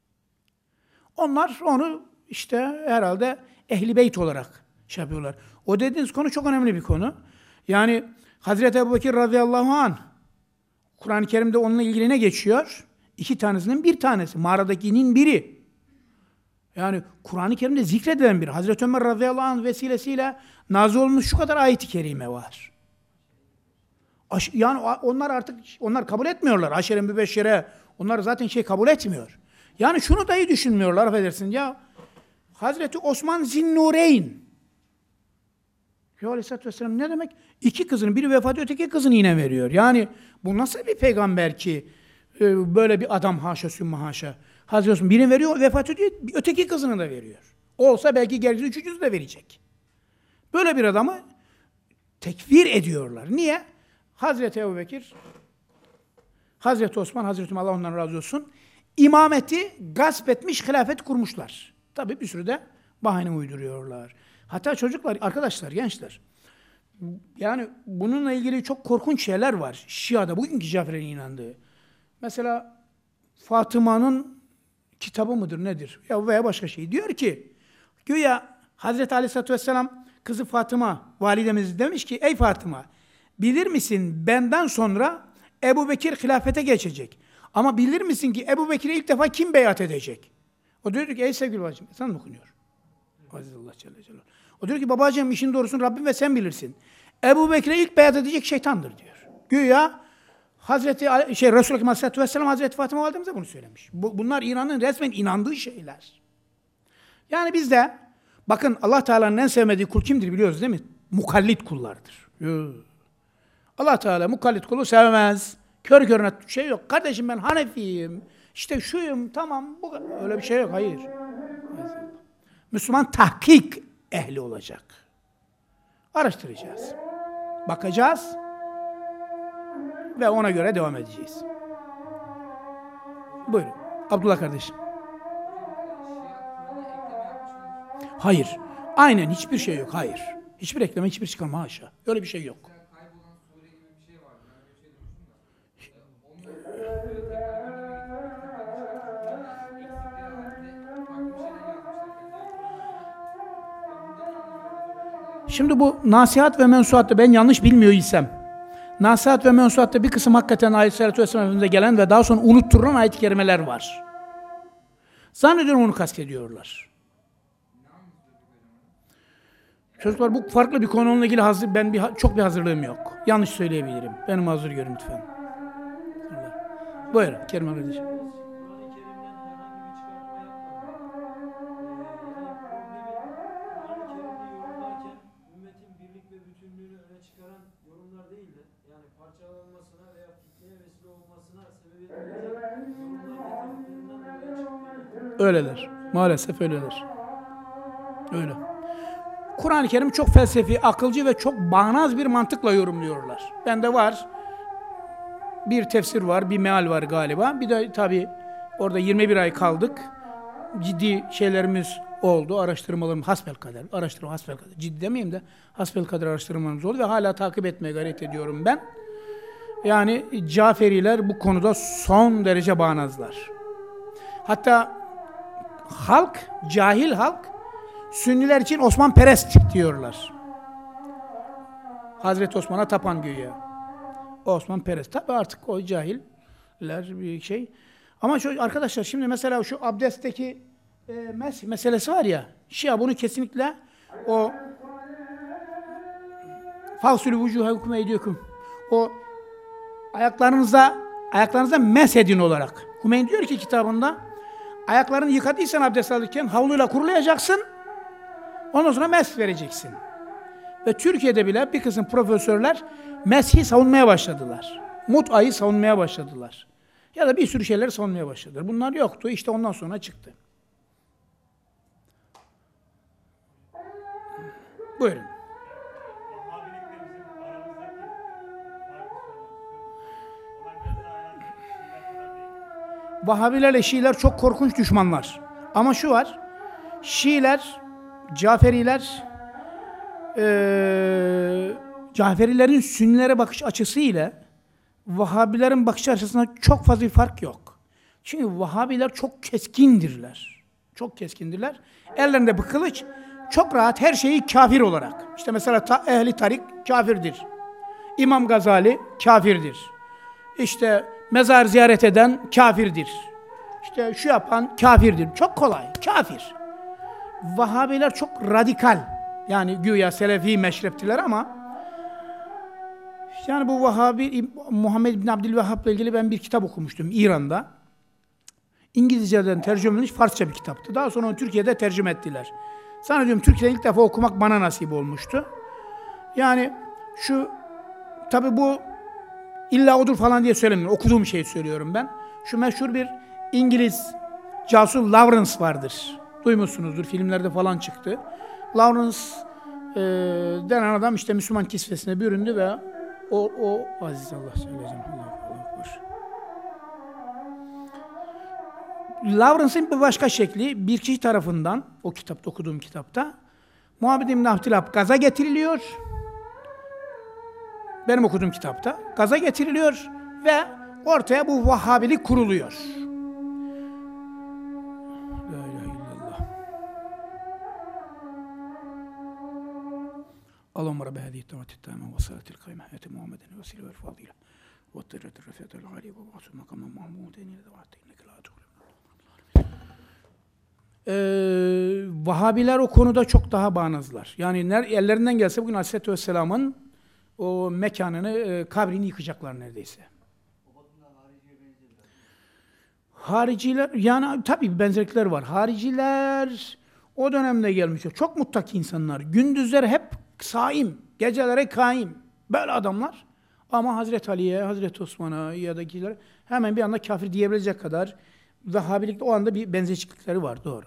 Onlar onu işte herhalde Ehl-i Beyt olarak şey yapıyorlar. O dediğiniz konu çok önemli bir konu. Yani Hazreti Ebubekir radıyallahu anh, Kur'an-ı Kerim'de onunla ilgili ne geçiyor? İki tanesinin bir tanesi. Mağaradakinin biri. Yani Kur'an-ı Kerim'de zikredilen biri. Hazreti Ömer radıyallahu anh vesilesiyle nazil olmuş şu kadar ayet-i kerime var. Yani onlar artık onlar kabul etmiyorlar. Aşere mübeşşere. Onlar zaten şey kabul etmiyor. Yani şunu dahi düşünmüyorlar, affedersin ya. Hazreti Osman Zinnureyn. Ya Aleyhisselatü Vesselam ne demek? İki kızını, biri vefat ediyor, öteki kızını yine veriyor. Yani bu nasıl bir peygamber ki e, böyle bir adam haşa sümme haşa. Hazreti Osman birini veriyor, vefat ediyor, öteki kızını da veriyor. Olsa belki gerisi üçüncüsü de verecek. Böyle bir adamı tekfir ediyorlar. Niye? Hazreti Ebubekir, Hazreti Osman, Hazreti Allah ondan razı olsun, imameti gasp etmiş, hilafet kurmuşlar. Tabii bir sürü de bahane uyduruyorlar. Hatta çocuklar, arkadaşlar, gençler, yani bununla ilgili çok korkunç şeyler var. Şia'da, bugünkü Cafer'in inandığı. Mesela Fatıma'nın kitabı mıdır, nedir? Ya veya başka şey. Diyor ki, güya Hazreti Aleyhisselatü Vesselam kızı Fatıma, validemiz demiş ki, ey Fatıma, bilir misin benden sonra Ebubekir hilafete geçecek. Ama bilir misin ki Ebubekir'e ilk defa kim beyat edecek? O diyor ki, ey sevgili bacım, ezan mı okunuyor? Aziz Allah Celle Celaluhu. O diyor ki, babacığım işin doğrusunu Rabbim ve sen bilirsin. Ebubekir'e ilk beyat edecek şeytandır diyor. Güya Hazreti şey Resulullah Aleyhisselatü Vesselam Hazreti Fatıma validemize bunu söylemiş. Bu, bunlar İran'ın resmen inandığı şeyler. Yani biz de bakın Allah Teala'nın en sevmediği kul kimdir biliyoruz değil mi? Mukallit kullardır. Allah Teala mukallit kulu sevmez. Kör körüne şey yok. Kardeşim ben Hanefiyim. İşte şuyum tamam. Bu öyle bir şey yok. Hayır. Müslüman tahkik ehli olacak. Araştıracağız. Bakacağız. Ve ona göre devam edeceğiz. Buyurun. Abdullah kardeşim. Hayır. Aynen hiçbir şey yok. Hayır. Hiçbir ekleme, hiçbir çıkarma haşa. Öyle bir şey yok. Şimdi bu nasihat ve mensuatta ben yanlış bilmiyor isem, nasihat ve mensuatta bir kısım hakikaten Aleyhisselatü Vesselam Efendimiz'e gelen ve daha sonra unutturulan ayet-i kerimeler var. Zannediyorum onu kastediyorlar. Çocuklar bu farklı bir konuyla ilgili hazır, ben bir, çok bir hazırlığım yok. Yanlış söyleyebilirim. Benim hazır görün lütfen. Buyurun Kerim kardeşim. Öyleler. Maalesef öyleler. Öyle. Kur'an-ı Kerim çok felsefi, akılcı ve çok bağnaz bir mantıkla yorumluyorlar. Bende var. Bir tefsir var, bir meal var galiba. Bir de tabii orada yirmi bir ay kaldık. Ciddi şeylerimiz oldu. Araştırmalarımız hasbelkader. Araştırma hasbelkader. Ciddi demeyeyim de hasbelkader araştırmalarımız oldu ve hala takip etmeye gayret ediyorum ben. Yani Caferiler bu konuda son derece bağnazlar. Hatta halk, cahil halk, Sünniler için Osman perest diyorlar. Hazreti Osman'a tapan güya. Osman perest. Tabi artık o cahiller bir şey. Ama şu arkadaşlar şimdi mesela şu abdestteki e, mes meselesi var ya, Şia bunu kesinlikle o fasulü vucuhekum eydiyekum o ayaklarınıza ayaklarınıza mesedin olarak. Hümeyn diyor ki kitabında, ayaklarını yıkadıysan abdest alırken havluyla kurulayacaksın, ondan sonra mesh vereceksin. Ve Türkiye'de bile bir kısım profesörler meshi savunmaya başladılar. Mut'ayı savunmaya başladılar. Ya da bir sürü şeyleri savunmaya başladılar. Bunlar yoktu, işte ondan sonra çıktı. Buyurun. Vahabilerle Şiiler çok korkunç düşmanlar. Ama şu var, Şiiler, Caferiler, ee, Caferilerin Sünnilere bakış açısı ile Vahabilerin bakış açısında çok fazla bir fark yok. Çünkü Vahabiler çok keskindirler. Çok keskindirler. Ellerinde bir kılıç, çok rahat her şeyi kafir olarak. İşte mesela ta, ehli tarik kafirdir. İmam Gazali kafirdir. İşte mezar ziyaret eden kafirdir. İşte şu yapan kafirdir. Çok kolay, kafir. Vahhabiler çok radikal. Yani güya Selefi meşreptiler ama yani bu Vahhabi Muhammed bin Abdülvehhab'la ilgili ben bir kitap okumuştum İran'da. İngilizceden tercüme edilmiş Farsça bir kitaptı. Daha sonra onu Türkiye'de tercüme ettiler. Sana diyorum Türkiye'de ilk defa okumak bana nasip olmuştu. Yani şu tabi bu illa odur falan diye söylemiyorum. Okuduğum şeyi söylüyorum ben. Şu meşhur bir İngiliz casus Lawrence vardır. Duymuşsunuzdur. Filmlerde falan çıktı. Lawrence e, denen adam işte Müslüman kisvesine büründü ve o, o aziz Allah söyleyeceğim. Allah Allah. Lawrence'ın bir başka şekli bir kişi tarafından o kitapta okuduğum kitapta Muhammed bin Abdülvehhab gaza getiriliyor. Benim okuduğum kitapta gaza getiriliyor ve ortaya bu Vahhabilik kuruluyor. La ilahe illallah. Allahümme Rabbe hadihi tevati tâme ve salatil kayme hayati Muhammedin vesile vel fadile ve tırretir refetel gali ve ba'su makama mahmudin ile devatte inneke la tuğlem. Ee, Vahhabiler o konuda çok daha bağnazlar. Yani ner, ellerinden gelse bugün Aleyhisselatü Vesselam'ın o mekanını, e, kabrini yıkacaklar neredeyse. Hariciler, yani tabii benzerlikler var. Hariciler o dönemde gelmişler. Çok muttaki insanlar. Gündüzleri hep saim, gecelere kaim. Böyle adamlar. Ama Hazreti Ali'ye, Hazreti Osman'a ya da kiler hemen bir anda kafir diyebilecek kadar Vahhabilikte o anda bir benzerlikleri var. Doğru.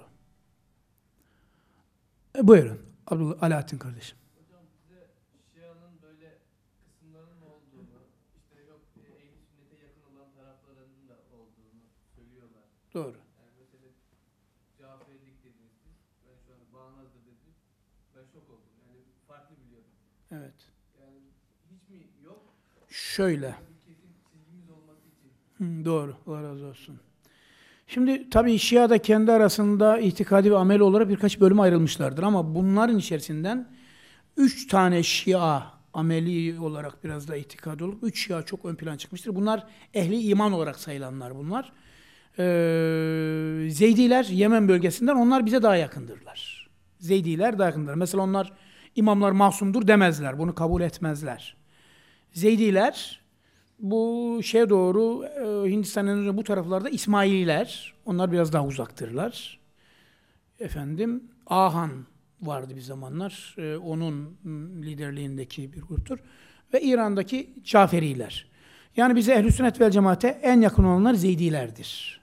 E, buyurun. Abdullah Alaaddin kardeşim. Hocam size Şia'nın böyle kısımlarının olduğunu, işte yok ehl-i sünnete yakın olan taraflarının da olduğunu söylüyorlar. Doğru. Yani mesela Caferlik dediniz siz, ben şu an Bağnaz'da dedim, ben şok oldum. Yani farklı biliyorum. Evet. Yani hiç mi yok? Şöyle. Bir kesin çizgimiz olması için. Hı, doğru. Allah razı olsun. Şimdi tabii Şia da kendi arasında itikadi ve ameli olarak birkaç bölüme ayrılmışlardır ama bunların içerisinden üç tane Şia ameli olarak biraz da itikadi olup üç Şia çok ön plan çıkmıştır. Bunlar ehli iman olarak sayılanlar bunlar. Ee, Zeydiler Yemen bölgesinden onlar bize daha yakındırlar. Zeydiler daha yakındır. Mesela onlar imamlar masumdur demezler. Bunu kabul etmezler. Zeydiler bu şeye doğru e, Hindistan'ın bu taraflarda İsmaililer. Onlar biraz daha uzaktırlar. Efendim Ahan vardı bir zamanlar. E, onun liderliğindeki bir gruptur. Ve İran'daki Caferiler. Yani bize Ehl-i Sünnet vel Cemaat'e en yakın olanlar Zeydilerdir.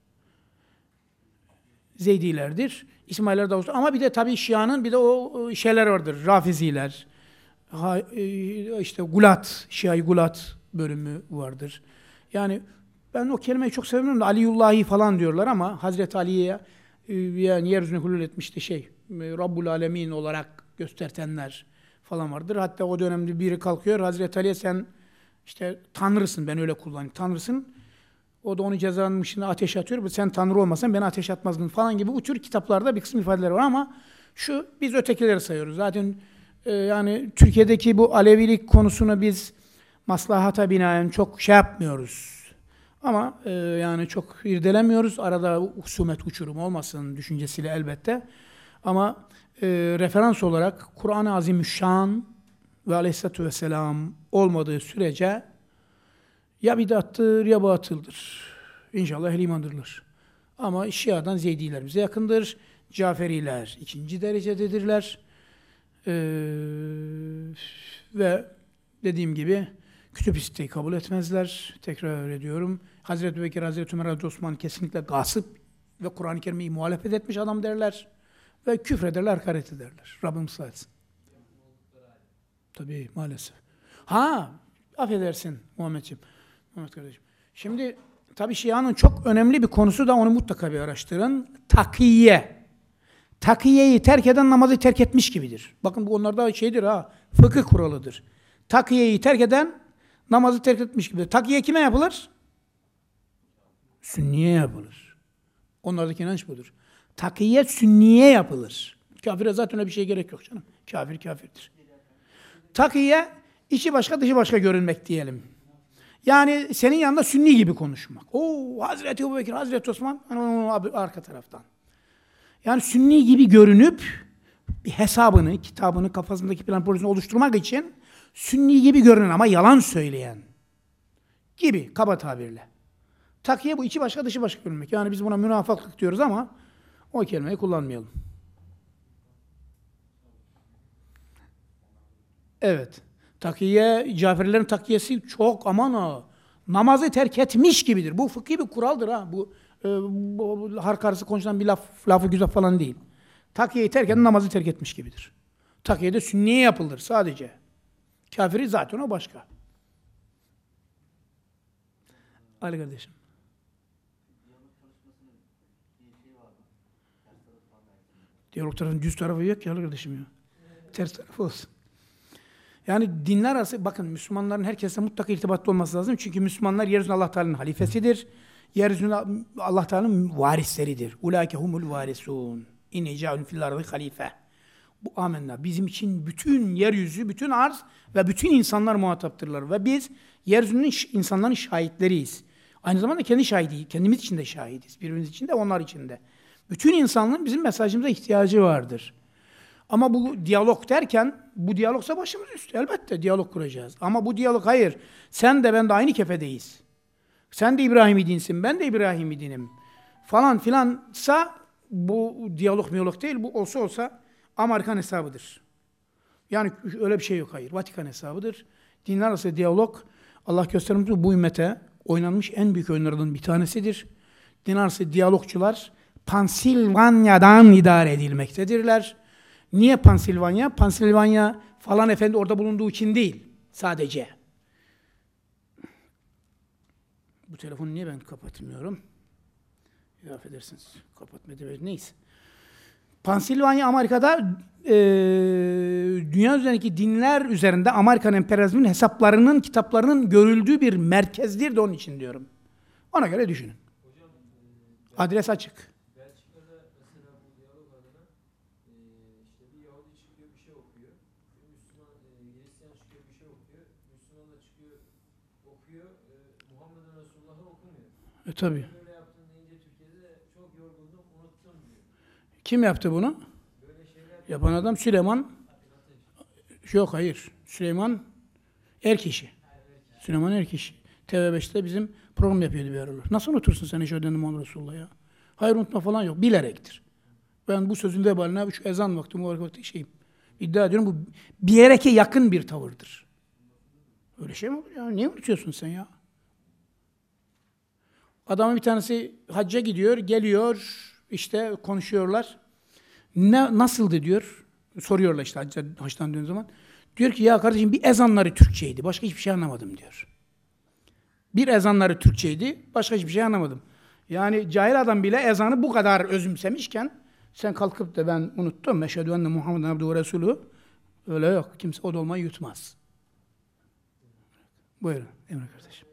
Zeydilerdir. İsmaililer daha uzak. Ama bir de tabii Şia'nın bir de o şeyler vardır. Rafiziler. Ha, e, işte Gulat, Şia-i Gulat bölümü vardır. Yani ben o kelimeyi çok sevmiyorum da Aliyullahi falan diyorlar ama Hazreti Ali'ye e, yani yeryüzüne hulul etmişti şey, e, Rabbul Alemin olarak göstertenler falan vardır. Hatta o dönemde biri kalkıyor, Hazreti Ali'ye sen işte Tanrısın, ben öyle kullanayım, Tanrısın. O da onu cezalanmışına ateş atıyor. Sen Tanrı olmasan beni ateş atmazdın falan gibi bu tür kitaplarda bir kısım ifadeler var ama şu biz ötekileri sayıyoruz. Zaten e, yani Türkiye'deki bu Alevilik konusunu biz maslahata binaen çok şey yapmıyoruz. Ama e, yani çok irdelemiyoruz. Arada husumet uçurum olmasın düşüncesiyle elbette. Ama e, referans olarak Kur'an-ı Azimüşşan ve Aleyhisselatü Vesselam olmadığı sürece ya bid'attır ya batıldır. İnşallah ehl-i imandırlar. Ama Şia'dan Zeydiler bize yakındır. Caferiler ikinci derecededirler. Ee, ve dediğim gibi kütüb-i sitteyi kabul etmezler. Tekrar ediyorum. Hazreti Bekir, Hazreti Ömer, Hazreti Osman kesinlikle gasip ve Kur'an-ı Kerim'i muhalefet etmiş adam derler. Ve küfrederler, hakaret ederler. Rabbim ıslah etsin. Tabii maalesef. Ha, affedersin Muhammedciğim. Muhammed kardeşim. Şimdi tabii Şia'nın çok önemli bir konusu da onu mutlaka bir araştırın. Takiye. Takiyeyi terk eden namazı terk etmiş gibidir. Bakın bu onlarda şeydir ha, fıkıh kuralıdır. Takiyeyi terk eden namazı terk etmiş gibidir. Takiye kime yapılır? Sünniye yapılır. Onlardaki inanç budur. Takiye sünniye yapılır. Kafire zaten öyle bir şeye gerek yok canım. Kafir kafirdir. Takiye içi başka dışı başka görünmek diyelim. Yani senin yanında sünni gibi konuşmak. Oo Hazreti Ebubekir, Hazreti Osman arka taraftan. Yani sünni gibi görünüp bir hesabını, kitabını, kafasındaki plan projesini oluşturmak için sünni gibi görünen ama yalan söyleyen gibi kaba tabirle. Takiye bu içi başka dışı başka görünmek. Yani biz buna münafıklık diyoruz ama o kelimeyi kullanmayalım. Evet. Takiye, Caferlerin takiyesi çok aman ha. Namazı terk etmiş gibidir. Bu fıkhi bir kuraldır ha. Bu, e, bu, bu hark arası konuşulan bir laf, lafı güzel falan değil. Takiyeyi terk eden namazı terk etmiş gibidir. Takiye de sünniye yapılır sadece. Kafiri zaten o başka. Ali kardeşim. Diyalog tarafının düz tarafı yok ya Ali kardeşim ya. Ters tarafı olsun. Yani dinler arası, bakın Müslümanların herkesle mutlaka irtibatlı olması lazım. Çünkü Müslümanlar yeryüzünde Allah Teala'nın halifesidir. Yeryüzünde Allah Teala'nın varisleridir. Ulaike humul varisun. İnne ca'un fil ardı halife. Bu amenna. Bizim için bütün yeryüzü, bütün arz ve bütün insanlar muhataptırlar. Ve biz yeryüzünün insanların şahitleriyiz. Aynı zamanda kendi şahidiyiz. Kendimiz için de şahidiz. Birbirimiz için de, onlar için de. Bütün insanlığın bizim mesajımıza ihtiyacı vardır. Ama bu diyalog derken, bu diyalogsa başımız üstü. Elbette diyalog kuracağız. Ama bu diyalog hayır. Sen de ben de aynı kefedeyiz. Sen de İbrahim'i dinsin, ben de İbrahim'i dinim. Falan filansa bu diyalog miyolog değil. Bu olsa olsa Amerikan hesabıdır. Yani öyle bir şey yok hayır. Vatikan hesabıdır. Dinler arası diyalog Allah göstermiş bu ümmete oynanmış en büyük oyunlardan bir tanesidir. Dinler arası diyalogçular Pensilvanya'dan idare edilmektedirler. Niye Pensilvanya? Pensilvanya falan efendi orada bulunduğu için değil. Sadece. Bu telefonu niye ben kapatmıyorum? Ya affedersiniz. Kapatmadı. Neyse. Pensilvanya Amerika'da e, dünya üzerindeki dinler üzerinde Amerikan emperyalizminin hesaplarının, kitaplarının görüldüğü bir merkezdir de onun için diyorum. Ona göre düşünün. Hocam, e, adres açık. Belçika'da mesela bu diyalog adına e, işte bir Yahudi çıkıyor bir şey okuyor. Bir Müslüman, e, Hristiyan çıkıyor bir şey okuyor. Müslüman da çıkıyor okuyor. E, Muhammed'in Resulullah'ı okumuyor. E tabi. Böyle yaptın deyince Türkiye'de de çok yorgundum, unuttum diyor. Kim yaptı bunu? Böyle şeyler Yapan adam Süleyman. Yok hayır. Süleyman Erkişi. Süleyman Erkişi. T V beşte bizim program yapıyordu bir aralar. Nasıl unutursun sen Eşhedü enne Muhammed Resulullah ya? Hayır unutma falan yok. Bilerektir. Ben bu sözün vebaline şu ezan vakti, mübarek vakti şeyim. İddia ediyorum bu bilereke yakın bir tavırdır. Öyle şey mi olur ya? Niye unutuyorsun sen ya? Adamın bir tanesi hacca gidiyor, geliyor, işte konuşuyorlar. Ne, nasıldı diyor. Soruyorlar işte hacca, haçtan döndüğü zaman. Diyor ki ya kardeşim bir ezanları Türkçeydi. Başka hiçbir şey anlamadım diyor. Bir ezanları Türkçeydi. Başka hiçbir şey anlamadım. Yani cahil adam bile ezanı bu kadar özümsemişken sen kalkıp da ben unuttum. Eşhedü enne Muhammeden abduhu ve resulü. Öyle yok. Kimse o dolmayı yutmaz. Buyurun Emre kardeşim.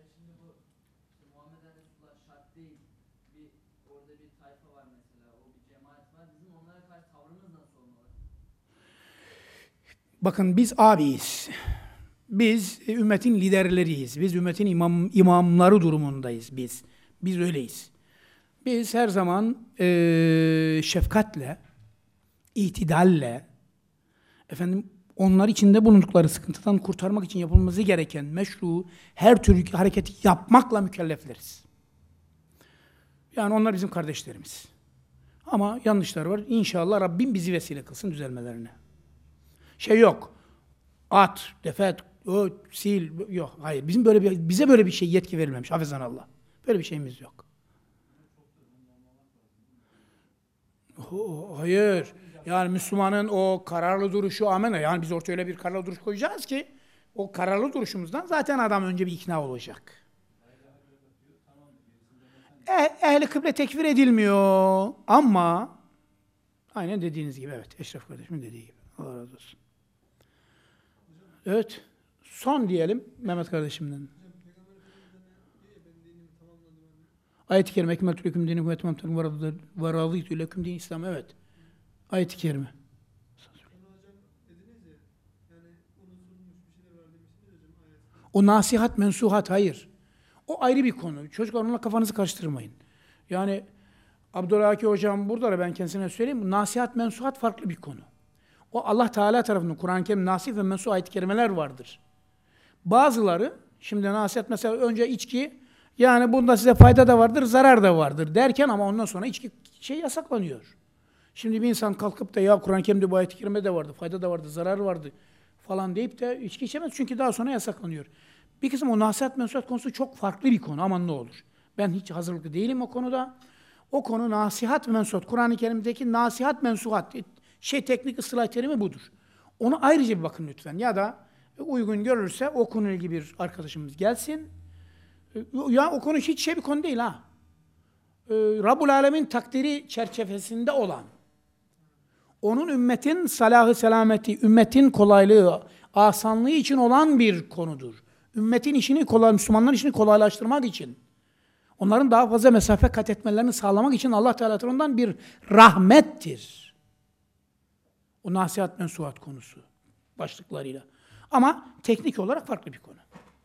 Bakın biz abiyiz. Biz ümmetin liderleriyiz. Biz ümmetin imam, imamları durumundayız biz. Biz öyleyiz. Biz her zaman e, şefkatle, itidalle, efendim onlar içinde bulundukları sıkıntıdan kurtarmak için yapılması gereken meşru her türlü hareketi yapmakla mükellefleriz. Yani onlar bizim kardeşlerimiz. Ama yanlışlar var. İnşallah Rabbim bizi vesile kılsın düzelmelerine. Şey yok. At, defet, o, sil, yok. Hayır. Bizim böyle bir, bize böyle bir şey yetki verilmemiş. Hafizanallah. Böyle bir şeyimiz yok. Oh, hayır. Yani Müslümanın o kararlı duruşu amenna. Yani biz ortaya öyle bir kararlı duruş koyacağız ki o kararlı duruşumuzdan zaten adam önce bir ikna olacak. Eh, ehli kıble tekfir edilmiyor ama aynen dediğiniz gibi evet. Eşref kardeşimin dediği gibi. Allah razı olsun. Evet. Son diyelim Mehmet kardeşimden. Ayet-i kerime ekmeltü leküm dinikum ve etmemtü ve radîtü leküm din İslam. Evet. Ayet-i kerime. O nasihat, mensuhat hayır. O ayrı bir konu. Çocuklar onunla kafanızı karıştırmayın. Yani Abdülhaki hocam burada da ben kendisine söyleyeyim. Nasihat, mensuhat farklı bir konu. O Allah Teala tarafından Kur'an-ı Kerim nasih ve mensuh ayet-i kerimeler vardır. Bazıları şimdi nasihat mesela önce içki yani bunda size fayda da vardır, zarar da vardır derken ama ondan sonra içki şey yasaklanıyor. Şimdi bir insan kalkıp da ya Kur'an-ı Kerim'de bu ayet-i kerime de vardı, fayda da vardı, zarar vardı falan deyip de içki içemez çünkü daha sonra yasaklanıyor. Bir kısım o nasihat mensuhat konusu çok farklı bir konu aman ne olur. Ben hiç hazırlıklı değilim o konuda. O konu nasihat mensuhat. Kur'an-ı Kerim'deki nasihat mensuhat şey teknik ıslah terimi budur. Onu ayrıca bir bakın lütfen. Ya da uygun görürse o konuyla ilgili bir arkadaşımız gelsin. Ya o konu hiç şey bir konu değil ha. Ee, Rabbul Alemin takdiri çerçevesinde olan, onun ümmetin salahı selameti, ümmetin kolaylığı, asanlığı için olan bir konudur. Ümmetin işini kolay, Müslümanların işini kolaylaştırmak için, onların daha fazla mesafe kat etmelerini sağlamak için Allah Teala tarafından bir rahmettir. O nasihat mensuhat konusu başlıklarıyla. Ama teknik olarak farklı bir konu.